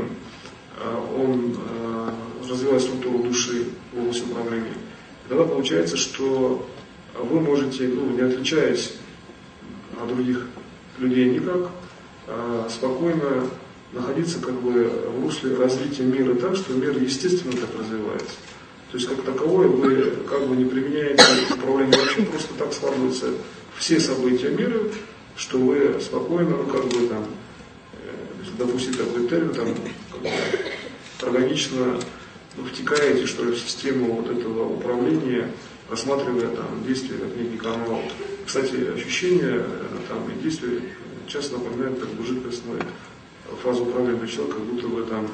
он развивает структуру души в области управления. И тогда получается, что вы можете, ну, не отличаясь от других людей никак, спокойно находиться как бы в русле развития мира так, что мир естественно так развивается. То есть как таковое вы как бы не применяете управление вообще, просто так складываются все события мира, что вы спокойно, ну как бы там, если допустить такой термин, там, как бы, органично ну, втекаете, что ли, в систему вот этого управления, рассматривая там действия как некий канал. Кстати, ощущения там и действия часто напоминают как бы жидкостную фазу управления человека, как будто вы там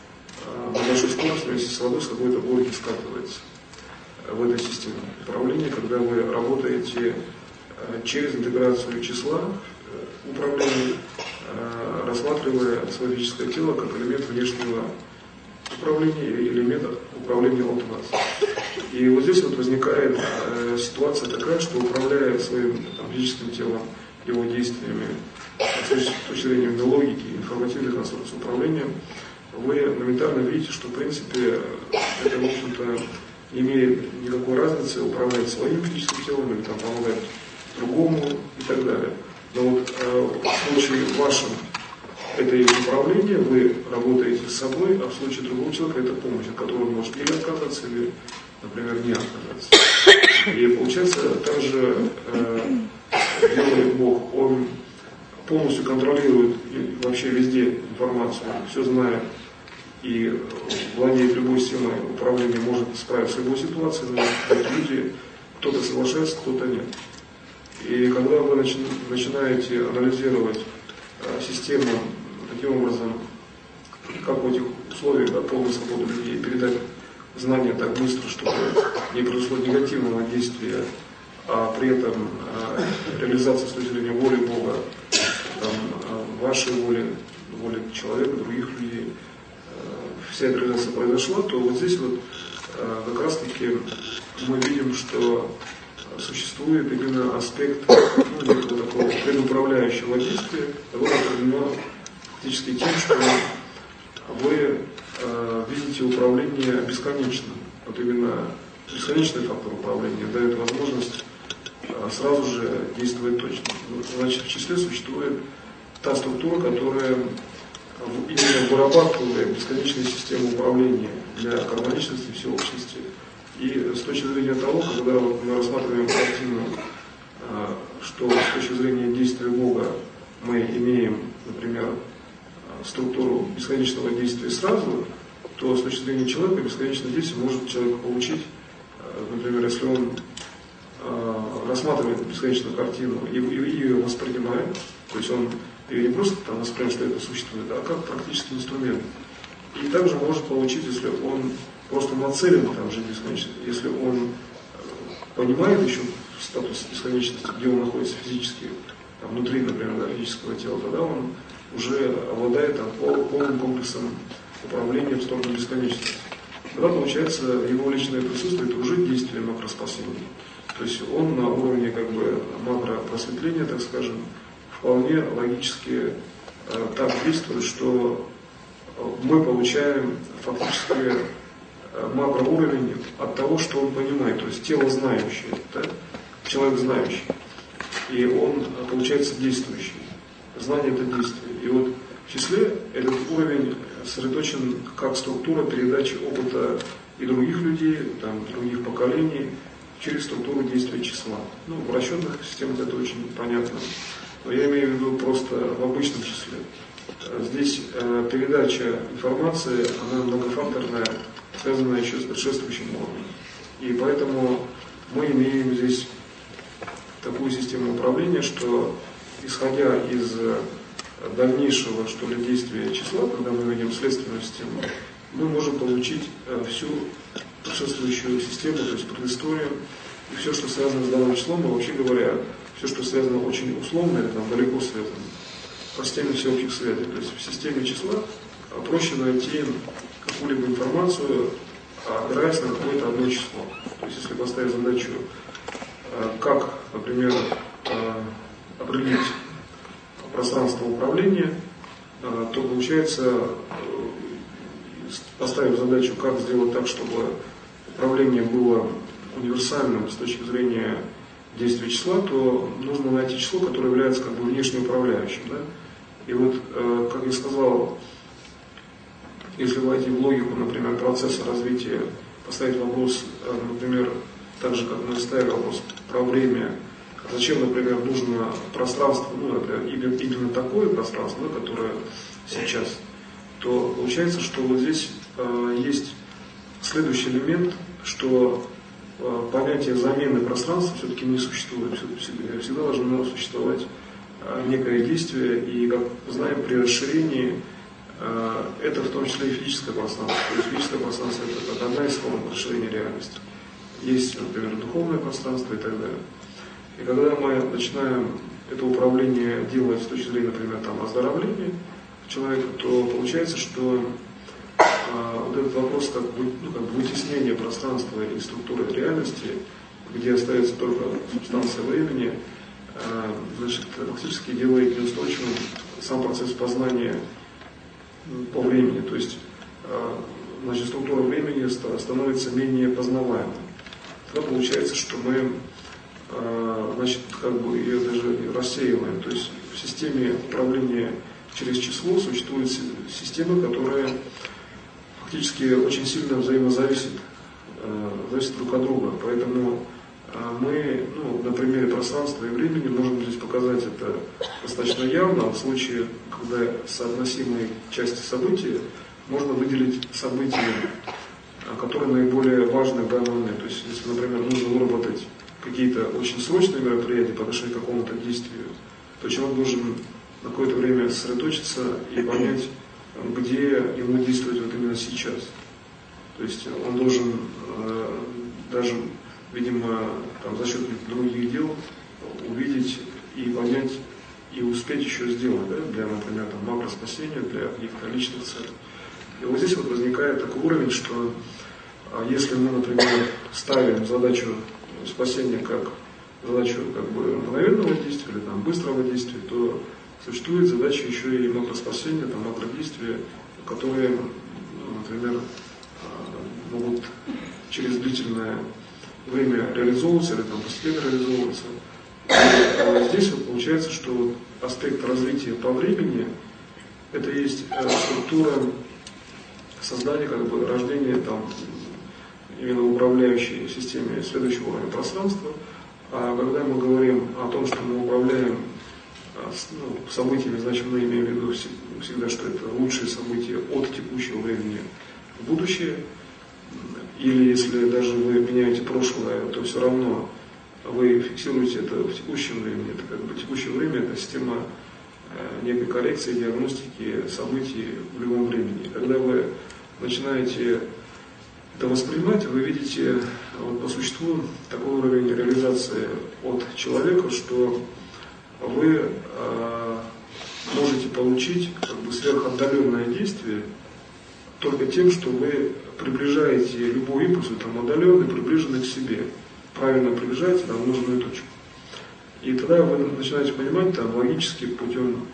на большой скорости вместе с водой с какой-то горки скатываете в этой системе управления, когда вы работаете через интеграцию числа управления, рассматривая свое физическое тело как элемент внешнего управления или элемент управления от вас. И вот здесь вот возникает ситуация такая, что управляя своим там, физическим телом, его действиями, с точки зрения логики, информативных настройств управления, вы моментально видите, что в принципе это, в общем-то, не имеет никакой разницы управлять своим физическим телом или там, помогать другому и так далее. Но вот э, в случае вашем это и управление, вы работаете с собой, а в случае другого человека это помощь, от которой он может или отказаться, или, например, не отказаться. И получается, также э, делает Бог, Он полностью контролирует вообще везде информацию, все знает и владеет любой системой управления, может справиться с любой ситуацией, но люди, кто-то соглашается, кто-то нет. И когда вы начи- начинаете анализировать э, систему таким образом, как в этих условиях да, полной свободы людей передать знания так быстро, чтобы не произошло негативного действия, а при этом э, реализация с точки зрения воли Бога, там, э, вашей воли, воли человека, других людей, э, вся эта реализация произошла, то вот здесь вот э, как раз таки мы видим, что существует именно аспект ну, некого такого предуправляющего действия, которое определено фактически тем, что вы э, видите управление бесконечным. Вот именно бесконечный фактор управления дает возможность э, сразу же действовать точно. Значит, в числе существует та структура, которая именно вырабатывает бесконечные системы управления для гармоничности всеобщности. И с точки зрения того, когда вот мы рассматриваем картину, что с точки зрения действия Бога мы имеем, например, структуру бесконечного действия сразу, то с точки зрения человека бесконечное действие может человек получить, например, если он рассматривает бесконечную картину и ее воспринимает, то есть он ее не просто там воспринимает, что это существует, а как практический инструмент. И также может получить, если он просто нацелен там жить бесконечно. Если он понимает еще статус бесконечности, где он находится физически, там, внутри, например, да, физического тела, тогда он уже обладает там, полным комплексом управления в сторону бесконечности. Тогда, получается, его личное присутствие – это уже действие макроспособности. То есть он на уровне как бы, макропросветления, так скажем, вполне логически э, так действует, что мы получаем фактически макроуровень от того, что он понимает, то есть тело знающее, да? Человек знающий, и он получается действующий. Знание – это действие. И вот в числе этот уровень сосредоточен как структура передачи опыта и других людей, там, других поколений через структуру действия числа. Ну, в расчетных системах это очень понятно, но я имею в виду просто в обычном числе. Здесь э, передача информации, она многофакторная, связанная еще с предшествующим уровнем. И поэтому мы имеем здесь такую систему управления, что исходя из дальнейшего, что ли, действия числа, когда мы видим следственную систему, мы можем получить всю предшествующую систему, то есть предысторию, и все, что связано с данным числом, и вообще говоря, все, что связано очень условно, или там далеко связано, по системе всеобщих связей. То есть в системе числа проще найти какую-либо информацию, опираясь на какое-то одно число. То есть если поставить задачу, как, например, определить пространство управления, то получается, поставив задачу, как сделать так, чтобы управление было универсальным с точки зрения действия числа, то нужно найти число, которое является как бы внешне управляющим. Да? И вот, как я сказал, если войти в логику, например, процесса развития, поставить вопрос, например, так же, как мы ставим вопрос про время, зачем, например, нужно пространство, ну, например, именно такое пространство, да, которое сейчас, то получается, что вот здесь э, есть следующий элемент, что э, понятие замены пространства все-таки не существует. Всегда, всегда должно существовать э, некое действие, и, как знаем, при расширении э, это в том числе и физическое пространство. То есть физическое пространство – это одна из форм расширения реальности. Есть, например, духовное пространство и так далее. И когда мы начинаем это управление делать с точки зрения, например, там, оздоровления человека, то получается, что э, вот этот вопрос как бы, ну, как бы вытеснение пространства и структуры реальности, где остается только субстанция времени, э, значит, фактически делает неустойчивым сам процесс познания по времени. То есть э, значит, структура времени становится менее познаваемой. Тогда получается, что мы значит, как бы ее даже рассеиваем. То есть в системе управления через число существуют системы, которые фактически очень сильно взаимозависят, зависят друг от друга. Поэтому мы, ну, на примере пространства и времени можем здесь показать это достаточно явно. В случае, когда соотносимые части события, можно выделить события, которые наиболее важны в данный момент. То есть, если, например, нужно выработать какие-то очень срочные мероприятия по отношению к какому-то действию, то человек должен на какое-то время сосредоточиться и понять, где ему действовать вот именно сейчас. То есть он должен э, даже, видимо, там, за счет других дел увидеть и понять, и успеть еще сделать, да, для, например, там, макроспасения, для каких-то личных целей. И вот здесь вот возникает такой уровень, что если мы, например, ставим задачу спасения как задачу как бы мгновенного действия или там, быстрого действия, то существует задача еще и макроспасения, там, макродействия, которые, ну, например, могут через длительное время реализовываться или там, постепенно реализовываться. И здесь вот получается, что вот аспект развития по времени – это есть структура создания, как бы рождения там, именно управляющей системе следующего уровня пространства. А когда мы говорим о том, что мы управляем ну, событиями, значит, мы имеем в виду всегда, что это лучшие события от текущего времени в будущее. Или если даже вы меняете прошлое, то все равно вы фиксируете это в текущем времени. Это как бы текущее время – это система некой коррекции, диагностики событий в любом времени. Когда вы начинаете это воспринимать, вы видите вот, по существу такой уровень реализации от человека, что вы э, можете получить как бы сверхотдаленное действие только тем, что вы приближаете любой импульс, там отдаленный, приближенный к себе, правильно приближаете на нужную точку. И тогда вы начинаете понимать там, логически путем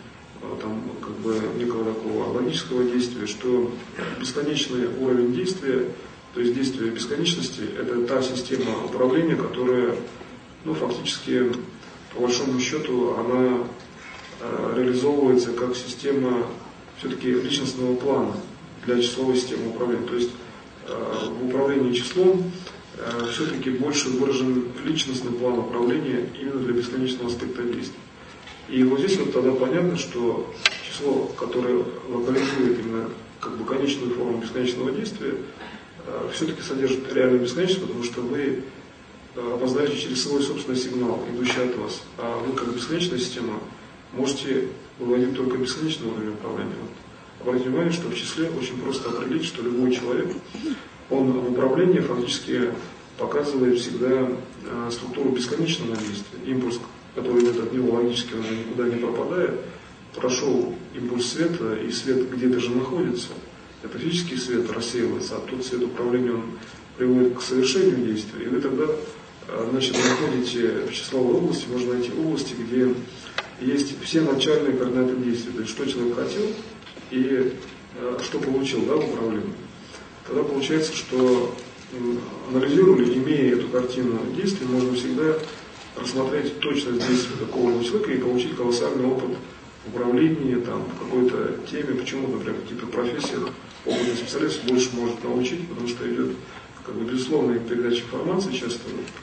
там, как бы, некого такого логического действия, что бесконечный уровень действия, то есть действие бесконечности, это та система управления, которая, ну, фактически, по большому счету, она э, реализовывается как система все-таки личностного плана для числовой системы управления. То есть э, в управлении числом э, все-таки больше выражен личностный план управления именно для бесконечного аспекта действия. И вот здесь вот тогда понятно, что число, которое локализует именно как бы конечную форму бесконечного действия, э, все-таки содержит реальную бесконечность, потому что вы э, обозначите через свой собственный сигнал, идущий от вас. А вы, как бесконечная система, можете выводить только бесконечный уровень управления. Вот. Обратите внимание, что в числе очень просто определить, что любой человек, он в управлении фактически показывает всегда э, структуру бесконечного действия, импульс, который идет от него логически, он же никуда не пропадает. Прошел импульс света, и свет где-то же находится. Это физический свет рассеивается, а тот свет управления он приводит к совершению действия. И вы тогда, значит, находите в числовой области, можно найти области, где есть все начальные координаты действия. То есть, что человек хотел и что получил, да, в управлении. Тогда получается, что анализируя, имея эту картину действий, можно всегда рассмотреть точность действия какого-либо человека и получить колоссальный опыт в управлении, там, в какой-то теме. Почему, например, в каких-то профессиях опытный специалист больше может научить, потому что идет, как бы, безусловная передача информации часто,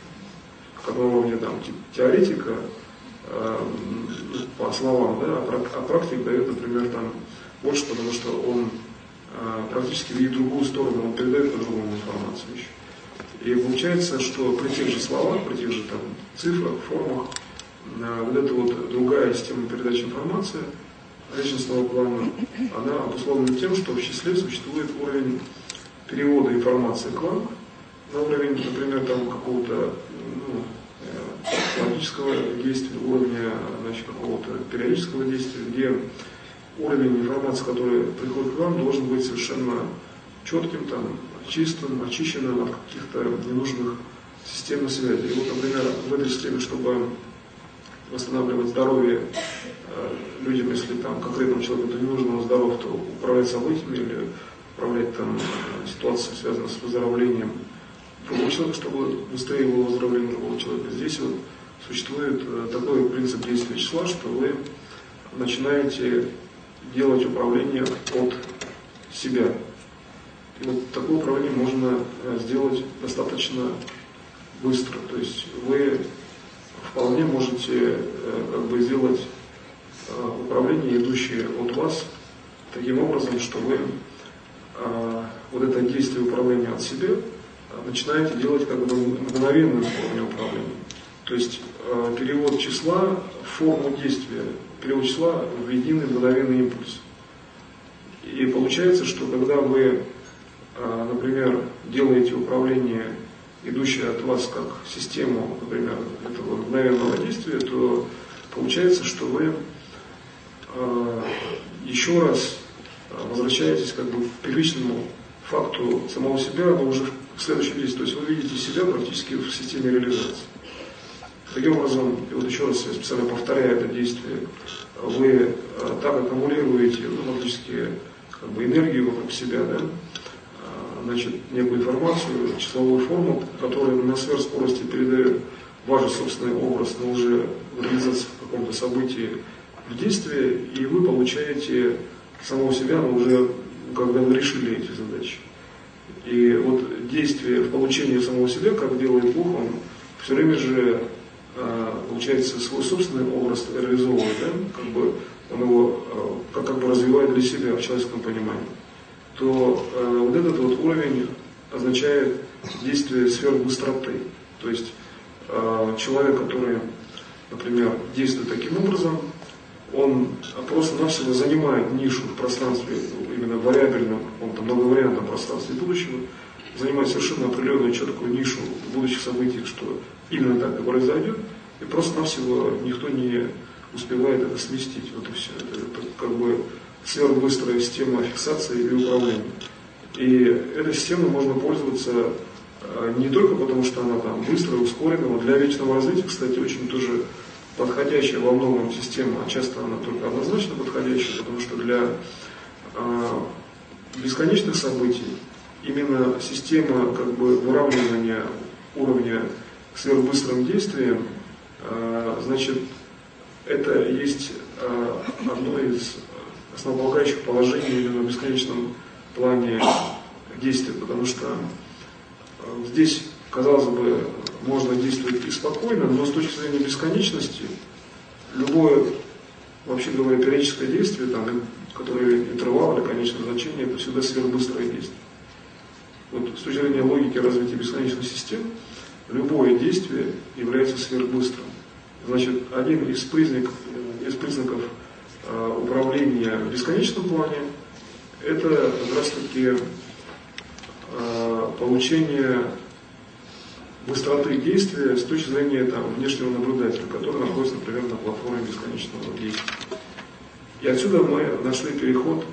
как на уровне там, теоретика, э, по словам, да, а практик дает, например, там, больше, потому что он э, практически видит другую сторону, он передает по-другому информацию еще. И получается, что при тех же словах, при тех же там цифрах, формах, э, вот эта вот другая система передачи информации личностного плана, она обусловлена тем, что в числе существует уровень перевода информации к вам на уровень, например, там какого-то, ну, э, логического действия, уровня, значит, какого-то периодического действия, где уровень информации, который приходит к вам, должен быть совершенно четким, там, чистым, очищенным от каких-то ненужных системных связей. И вот, например, в этой системе, чтобы восстанавливать здоровье э, людям, если там конкретному человеку не нужно, он здоров, то управлять событиями или управлять там ситуацией, связанной с выздоровлением другого человека, чтобы быстрее его выздоровление другого человека. Здесь вот существует э, такой принцип действия числа, что вы начинаете делать управление от себя. И вот такое управление можно сделать достаточно быстро. То есть вы вполне можете как бы сделать управление, идущее от вас, таким образом, что вы вот это действие управления от себя начинаете делать как бы мгновенным уровнем управления. То есть перевод числа в форму действия, перевод числа в единый мгновенный импульс. И получается, что когда вы, например, делаете управление, идущее от вас как систему, например, этого мгновенного действия, то получается, что вы еще раз возвращаетесь как бы к первичному факту самого себя, но уже в следующем действии. То есть вы видите себя практически в системе реализации. Таким образом, и вот еще раз я специально повторяю это действие, вы так аккумулируете, ну, фактически, как бы энергию вокруг себя, да, значит, некую информацию, числовую форму, которая на сверхскорости передает ваш собственный образ, но уже в реализации в каком-то событии в действие, и вы получаете самого себя, но уже когда вы решили эти задачи. И вот действие в получении самого себя, как делает Бог, он все время же, получается, свой собственный образ реализовывает, да? Как бы он его как, как бы развивает для себя в человеческом понимании, то э, вот этот вот уровень означает действие сверхбыстроты. То есть э, человек, который, например, действует таким образом, он просто-навсего занимает нишу в пространстве, именно вариабельном, каком-то многовариантном пространстве будущего, занимает совершенно определенную четкую нишу в будущих событиях, что именно так и произойдет, и просто-навсего никто не успевает это сместить. Вот и все. Это, это как бы сверхбыстрая система фиксации и управления. И этой системой можно пользоваться э, не только потому, что она там быстрая, ускорена, но для вечного развития, кстати, очень тоже подходящая во многом система, а часто она только однозначно подходящая, потому что для э, бесконечных событий именно система как бы выравнивания уровня сверхбыстрым действием, э, значит, это есть э, одно из основополагающих положений именно в бесконечном плане действия, потому что э, здесь, казалось бы, можно действовать и спокойно, но с точки зрения бесконечности любое, вообще говоря, периодическое действие, там, которое интервал или конечное значение, это всегда сверхбыстрое действие. Вот с точки зрения логики развития бесконечных систем, любое действие является сверхбыстрым. Значит, один из признаков, из признаков э, управления в бесконечном плане это как раз таки э, получение быстроты действия с точки зрения там, внешнего наблюдателя, который находится, например, на платформе бесконечного действия. И отсюда мы нашли переход,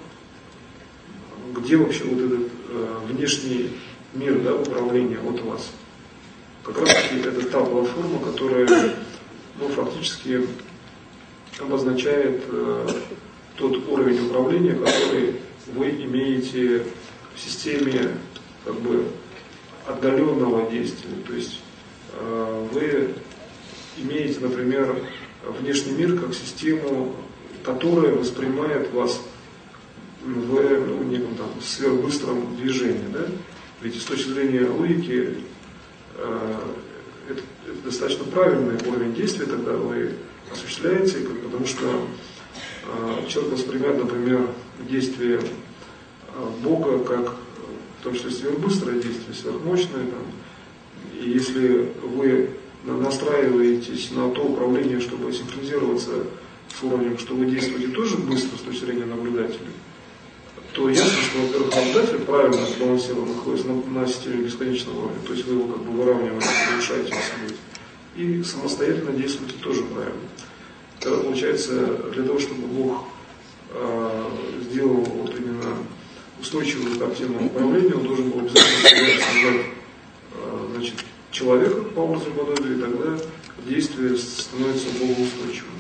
где вообще вот этот э, внешний мир, да, управления от вас. Как раз таки это та платформа, которая, ну, фактически обозначает э, тот уровень управления, который вы имеете в системе как бы отдаленного действия. То есть э, вы имеете, например, внешний мир как систему, которая воспринимает вас в, ну, неком там сверхбыстром движении. Да? Ведь с точки зрения логики э, это, это достаточно правильный уровень действия, тогда вы осуществляете, потому что э, человек воспринимает, например, действие э, Бога как в том числе сверхбыстрое действие, сверхмощное. Там. И если вы настраиваетесь на то управление, чтобы синхронизироваться с уровнем, что вы действуете тоже быстро с точки зрения наблюдателя, то ясно, что, во-первых, наблюдатель правильно сбалансирован, находится на, на системе бесконечного уровня, то есть вы его как бы выравниваете, улучшаете собой. И самостоятельно действуете тоже правильно. Тогда получается, для того, чтобы Бог э, сделал вот именно устойчивую картину управления, он должен был обязательно создать э, значит, человека по образу подобия, и тогда действие становится богоустойчивым.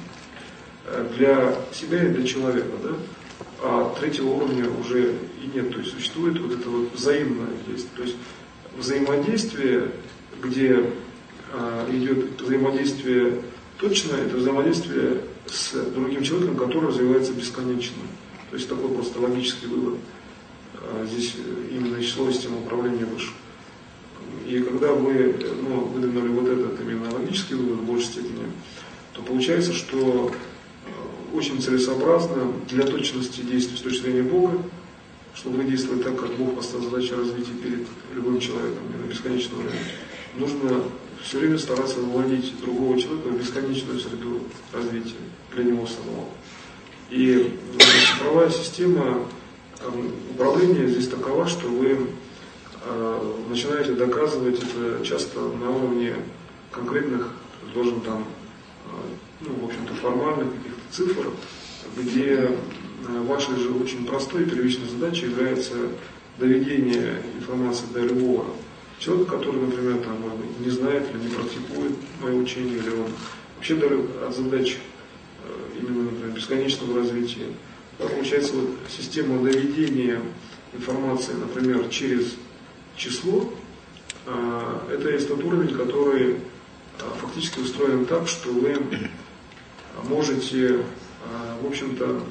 Для себя и для человека, да? А третьего уровня уже и нет, то есть существует вот это вот взаимное действие, то есть взаимодействие, где э, идет взаимодействие точное, это взаимодействие с другим человеком, который развивается бесконечно. То есть такой просто логический вывод. Э, здесь именно число системы управления выше. И когда вы ну, выдвинули вот этот именно логический вывод в большей степени, то получается, что очень целесообразно для точности действий с точки зрения Бога, чтобы вы действовали так, как Бог поставил задачу развития перед любым человеком на бесконечном уровне, нужно все время стараться выводить другого человека в бесконечную среду развития для него самого. И цифровая система управления здесь такова, что вы э, начинаете доказывать это часто на уровне конкретных, должен там, э, ну, в общем-то, формальных каких-то цифр, где вашей же очень простой и первичной задачей является доведение информации до любого человека, который, например, там, может быть, не знает или не практикует мое учение, или он вообще далек от задач именно, например, бесконечного развития. Да, получается, вот система доведения информации, например, через число, это есть тот уровень, который фактически устроен так, что вы можете, в общем-то,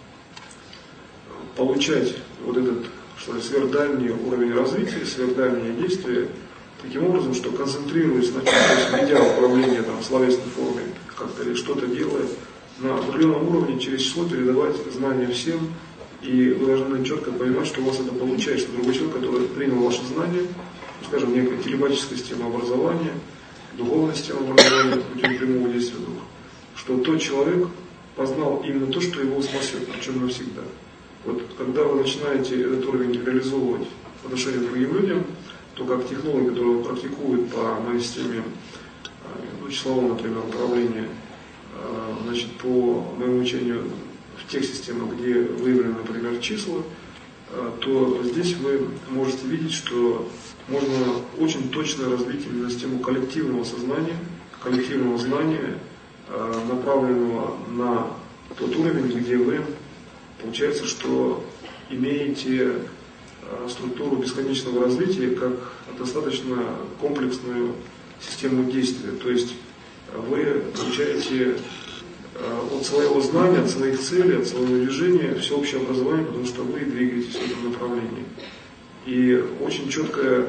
получать вот этот, что ли, сверхдальний уровень развития, сверхдальние действия, таким образом, что концентрируясь на чем-то, ведя управление там, в словесной форме, как-то или что-то делая, на определенном уровне через число передавать знания всем, и вы должны четко понимать, что у вас это получается, что другой человек, который принял ваши знания, скажем, некая телепатическая система образования, духовная система образования путем прямого действия духа, что тот человек познал именно то, что его спасет, причем навсегда. Вот когда вы начинаете этот уровень реализовывать по отношению к другим людям, то как технологи, которые практикуют по моей системе, ну, числового, например, управления, значит, по моему учению в тех системах, где выявлены, например, числа, то здесь вы можете видеть, что можно очень точно развить именно систему коллективного сознания, коллективного знания направленного на тот уровень, где вы, получается, что имеете структуру бесконечного развития как достаточно комплексную систему действия. То есть вы получаете от своего знания, от своих целей, от своего движения всеобщее образование, потому что вы двигаетесь в этом направлении. И очень четкое,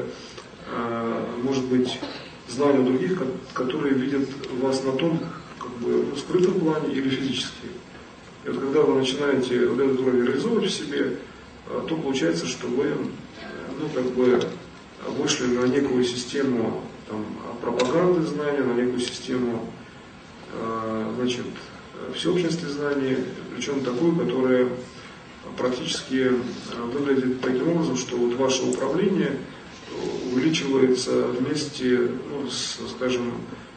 может быть, знание других, которые видят вас на том, как бы, ну, скрытом плане или физически. И вот когда вы начинаете вот этот уровень реализовывать в себе, то получается, что вы, ну, как бы, вышли на некую систему там, пропаганды знания, на некую систему, значит, всеобщности знаний, причем такую, которая практически выглядит таким образом, что вот ваше управление увеличивается вместе, ну, с, скажем,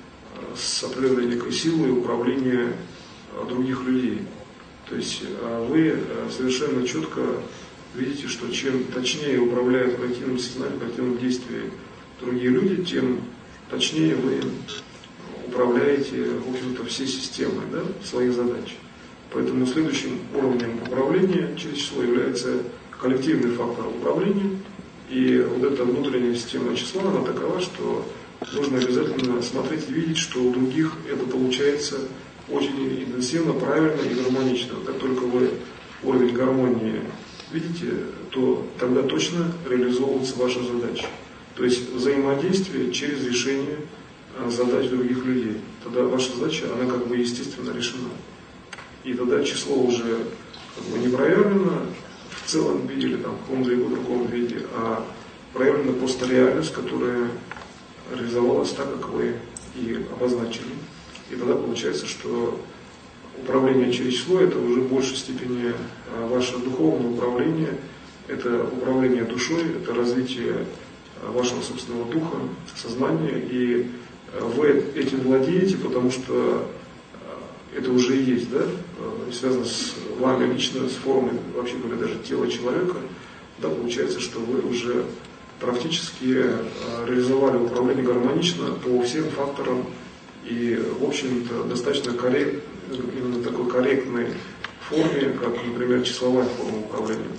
с определенной некой силой управления других людей. То есть вы совершенно четко видите, что чем точнее управляют коллективным сознанием, коллективным действием другие люди, тем точнее вы управляете, в общем-то, всей системой, да, своих задач. Поэтому следующим уровнем управления через число является коллективный фактор управления. И вот эта внутренняя система числа, она такова, что нужно обязательно смотреть и видеть, что у других это получается очень интенсивно, правильно и гармонично. Как только вы уровень гармонии видите, то тогда точно реализовывается ваша задача. То есть взаимодействие через решение задач других людей. Тогда ваша задача, она как бы естественно решена. И тогда число уже как бы не проявлено в целом виде или там, в каком-либо другом виде, а проявлена просто реальность, которая реализовалась так, как вы и обозначили. И тогда получается, что управление через число — это уже в большей степени ваше духовное управление, это управление душой, это развитие вашего собственного духа, сознания, и вы этим владеете, потому что это уже и есть, да, связано с вами лично, с формой, вообще говоря, даже тела человека, да, получается, что вы уже практически реализовали управление гармонично по всем факторам и, в общем-то, достаточно коррект, именно такой корректной форме, как, например, числовая форма управления.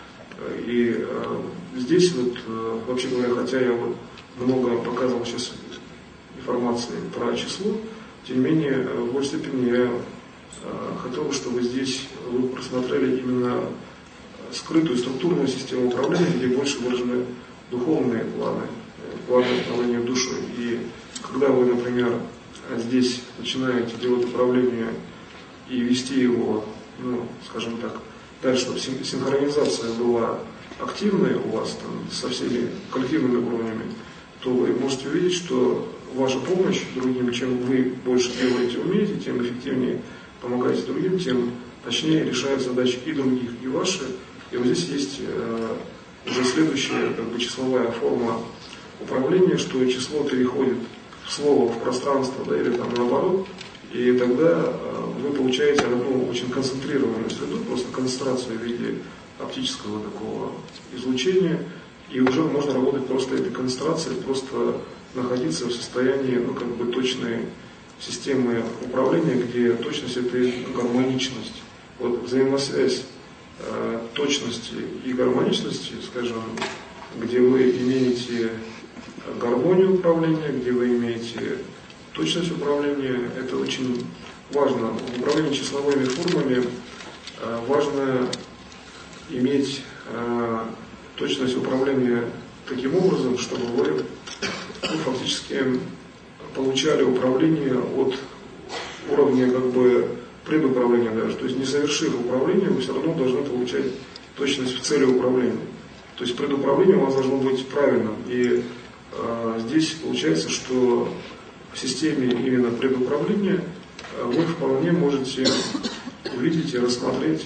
И э, здесь вот, э, вообще говоря, хотя я вот много показывал сейчас информации про число, тем не менее, в большей степени я э, хотел бы, чтобы здесь вы просмотрели именно скрытую структурную систему управления, где больше выражены духовные планы, планы управления душой. И когда вы, например, здесь начинаете делать управление и вести его, ну, скажем так, дальше, чтобы синхронизация была активной у вас там, со всеми коллективными уровнями, то вы можете увидеть, что ваша помощь другим, чем вы больше делаете, умеете, тем эффективнее помогаете другим, тем точнее решают задачи и других, и ваши. И вот здесь есть э, уже следующая как бы, числовая форма управления, что число переходит в слово, в пространство, да, или там наоборот, и тогда э, вы получаете одну очень концентрированную среду, просто концентрацию в виде оптического такого излучения, и уже можно работать просто этой концентрацией, просто находиться в состоянии, ну, как бы точной системы управления, где точность — это гармоничность. Вот взаимосвязь э, точности и гармоничности, скажем, где вы имеете гармонию управления, где вы имеете точность управления, это очень важно. В управлении числовыми формами э, важно иметь э, точность управления таким образом, чтобы вы, ну, фактически получали управление от уровня как бы предуправления даже. То есть не совершив управление, вы все равно должны получать точность в цели управления. То есть предуправление у вас должно быть правильным. И э, здесь получается, что в системе именно предуправления э, вы вполне можете увидеть и рассмотреть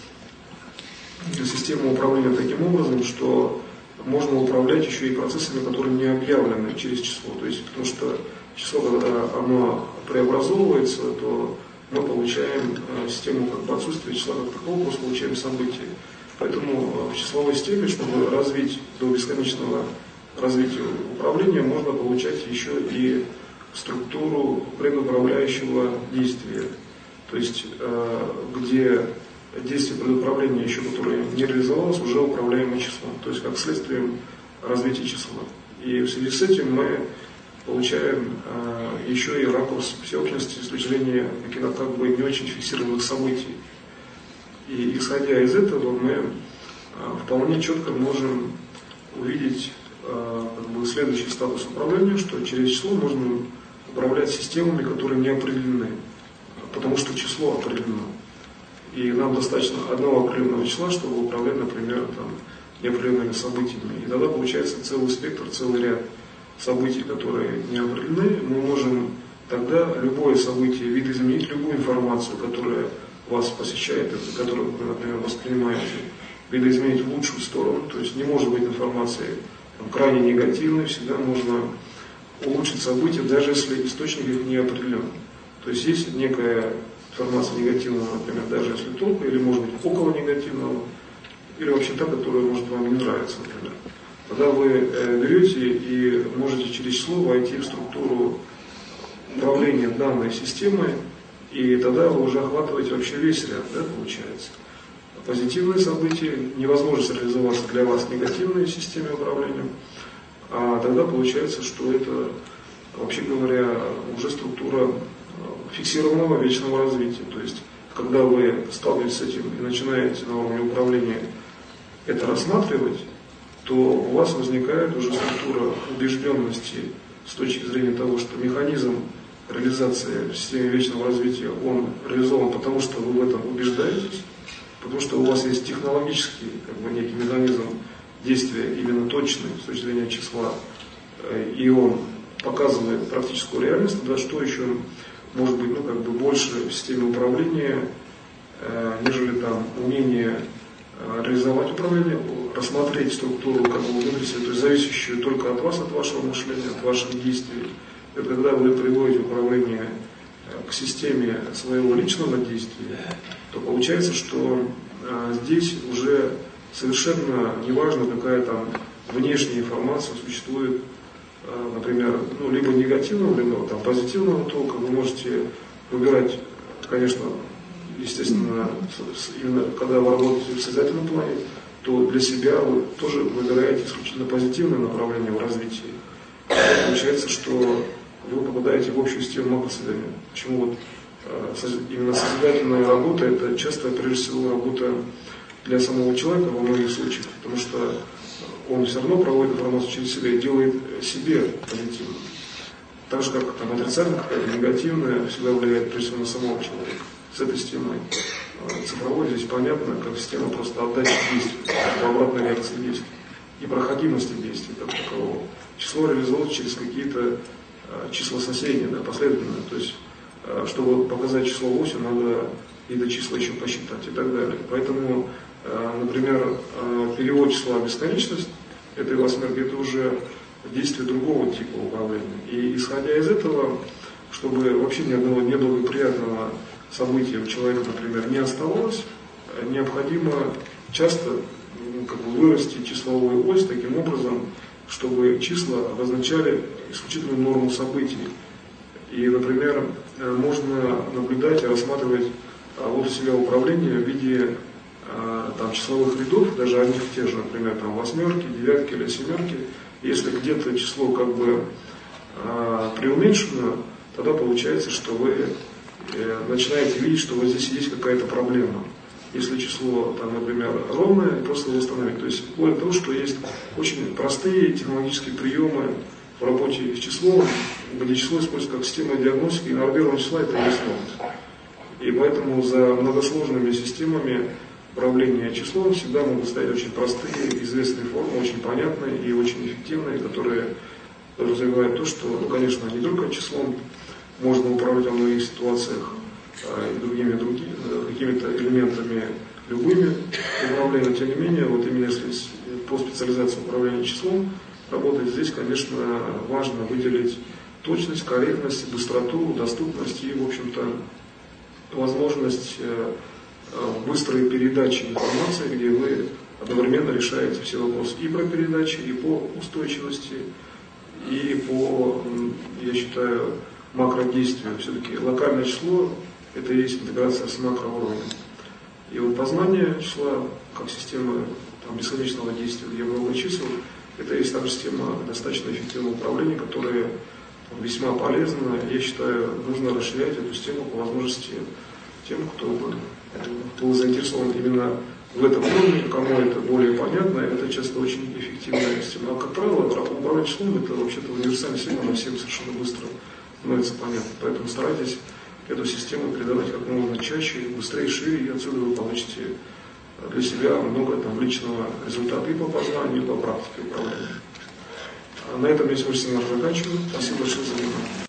систему управления таким образом, что можно управлять еще и процессами, которые не объявлены через число. То есть, потому что число, когда оно преобразовывается, то мы получаем э, систему как бы отсутствия числа как такого, просто получаем события. Поэтому в числовой степени, чтобы развить до бесконечного развития управления, можно получать еще и структуру предуправляющего действия. То есть, где действие предуправления, еще которое не реализовалось, уже управляемо числом. То есть, как следствием развития числа. И в связи с этим мы получаем еще и ракурс всеобщности с точки зрения как бы не очень фиксированных событий. И исходя из этого мы вполне четко можем увидеть как бы следующий статус управления, что через число можно управлять системами, которые не определены, потому что число определено. И нам достаточно одного определенного числа, чтобы управлять, например, там, неопределенными событиями. И тогда получается целый спектр, целый ряд событий, которые не определены. Мы можем тогда любое событие видоизменить, любую информацию, которая вас посещает, которую вы, например, воспринимаете, видоизменить в лучшую сторону. То есть не может быть информации там, крайне негативной, всегда можно улучшить события, даже если источник их не определен. То есть есть некая информация негативного, например, даже если только, или может быть около негативного, или вообще та, которая может вам не нравиться, например. Тогда вы э, берете и можете через число войти в структуру управления данной системой, и тогда вы уже охватываете вообще весь ряд, да, получается. Позитивные события, невозможность реализоваться для вас негативной системе управления, а тогда получается, что это, вообще говоря, уже структура фиксированного вечного развития. То есть, когда вы сталкиваетесь с этим и начинаете на уровне управления это рассматривать, то у вас возникает уже структура убежденности с точки зрения того, что механизм реализации в системе вечного развития, он реализован потому, что вы в этом убеждаетесь, потому что у вас есть технологический как бы, некий механизм действия именно точный с точки зрения числа, и он показывает практическую реальность, да, что еще может быть ну, как бы больше в системе управления, э, нежели там умение э, реализовать управление, рассмотреть структуру как бы внутри себя, то есть зависящую только от вас, от вашего мышления, от ваших действий. Это когда вы приводите управление э, к системе своего личного действия, то получается, что э, здесь уже совершенно неважно, какая там внешняя информация существует, например, ну, либо негативного, либо там, позитивного толка. Вы можете выбирать, конечно, естественно, именно когда вы работаете в созидательном плане, то для себя вы тоже выбираете исключительно позитивное направление в развитии. Получается, что вы попадаете в общую систему макросоздания. Почему вот именно созидательная работа, это часто, прежде всего, работа для самого человека во многих случаях, потому что он все равно проводит информацию через себя и делает себе позитивно. Так же, как там, отрицательная, какая-то негативная, всегда влияет прежде всего на самого человека. С этой системой цифровой здесь понятно, как система просто отдачи действий, обратной реакции действий и проходимости действий как такового. Число реализуется через какие-то числа соседние, да, последовательные. То есть, чтобы показать число восемь, надо и до числа еще посчитать и так далее. Поэтому, например, перевод числа в бесконечность этой восьмерки, это уже действие другого типа управления. И исходя из этого, чтобы вообще ни одного неблагоприятного события у человека, например, не оставалось, необходимо часто ну, как бы вырасти числовую ось таким образом, чтобы числа обозначали исключительную норму событий. И, например, можно наблюдать и рассматривать вот у себя управление в виде там, числовых рядов, даже одних и тех же, например, там, восьмерки, девятки или семерки. Если где-то число как бы э, преуменьшено, тогда получается, что вы э, начинаете видеть, что вот здесь есть какая-то проблема. Если число, там, например, ровное, просто восстановить. То есть вплоть до того, что есть очень простые технологические приемы в работе с числом, где число используется как система диагностики, и нормирование числа это есть нормальность. И поэтому за многосложными системами управления числом всегда могут стоять очень простые, известные формы, очень понятные и очень эффективные, которые развивают то, что, ну, конечно, не только числом можно управлять во многих ситуациях а, и другими, другими какими-то элементами любыми управления, но тем не менее, вот именно если по специализации управления числом работать, здесь, конечно, важно выделить точность, корректность, быстроту, доступность и, в общем-то, возможность быстрой передачи информации, где вы одновременно решаете все вопросы и про передачи, и по устойчивости, и по, я считаю, макродействию. Все-таки локальное число – это и есть интеграция с макроуровнем. И вот познание числа как система там, бесконечного действия, где много чисел, это есть также система достаточно эффективного управления, которая там, весьма полезна. Я считаю, нужно расширять эту систему по возможности тем, кто был заинтересован именно в этом уровне, кому это более понятно, это часто очень эффективная система. А как правило, управлять числом это вообще-то универсальная система, она всем совершенно быстро становится понятно. Поэтому старайтесь эту систему передавать как можно чаще, быстрее, шире, и отсюда вы получите для себя много там, личного результата и по познанию, и по практике управления. А на этом я сегодня семинар заканчиваю. Спасибо большое за внимание.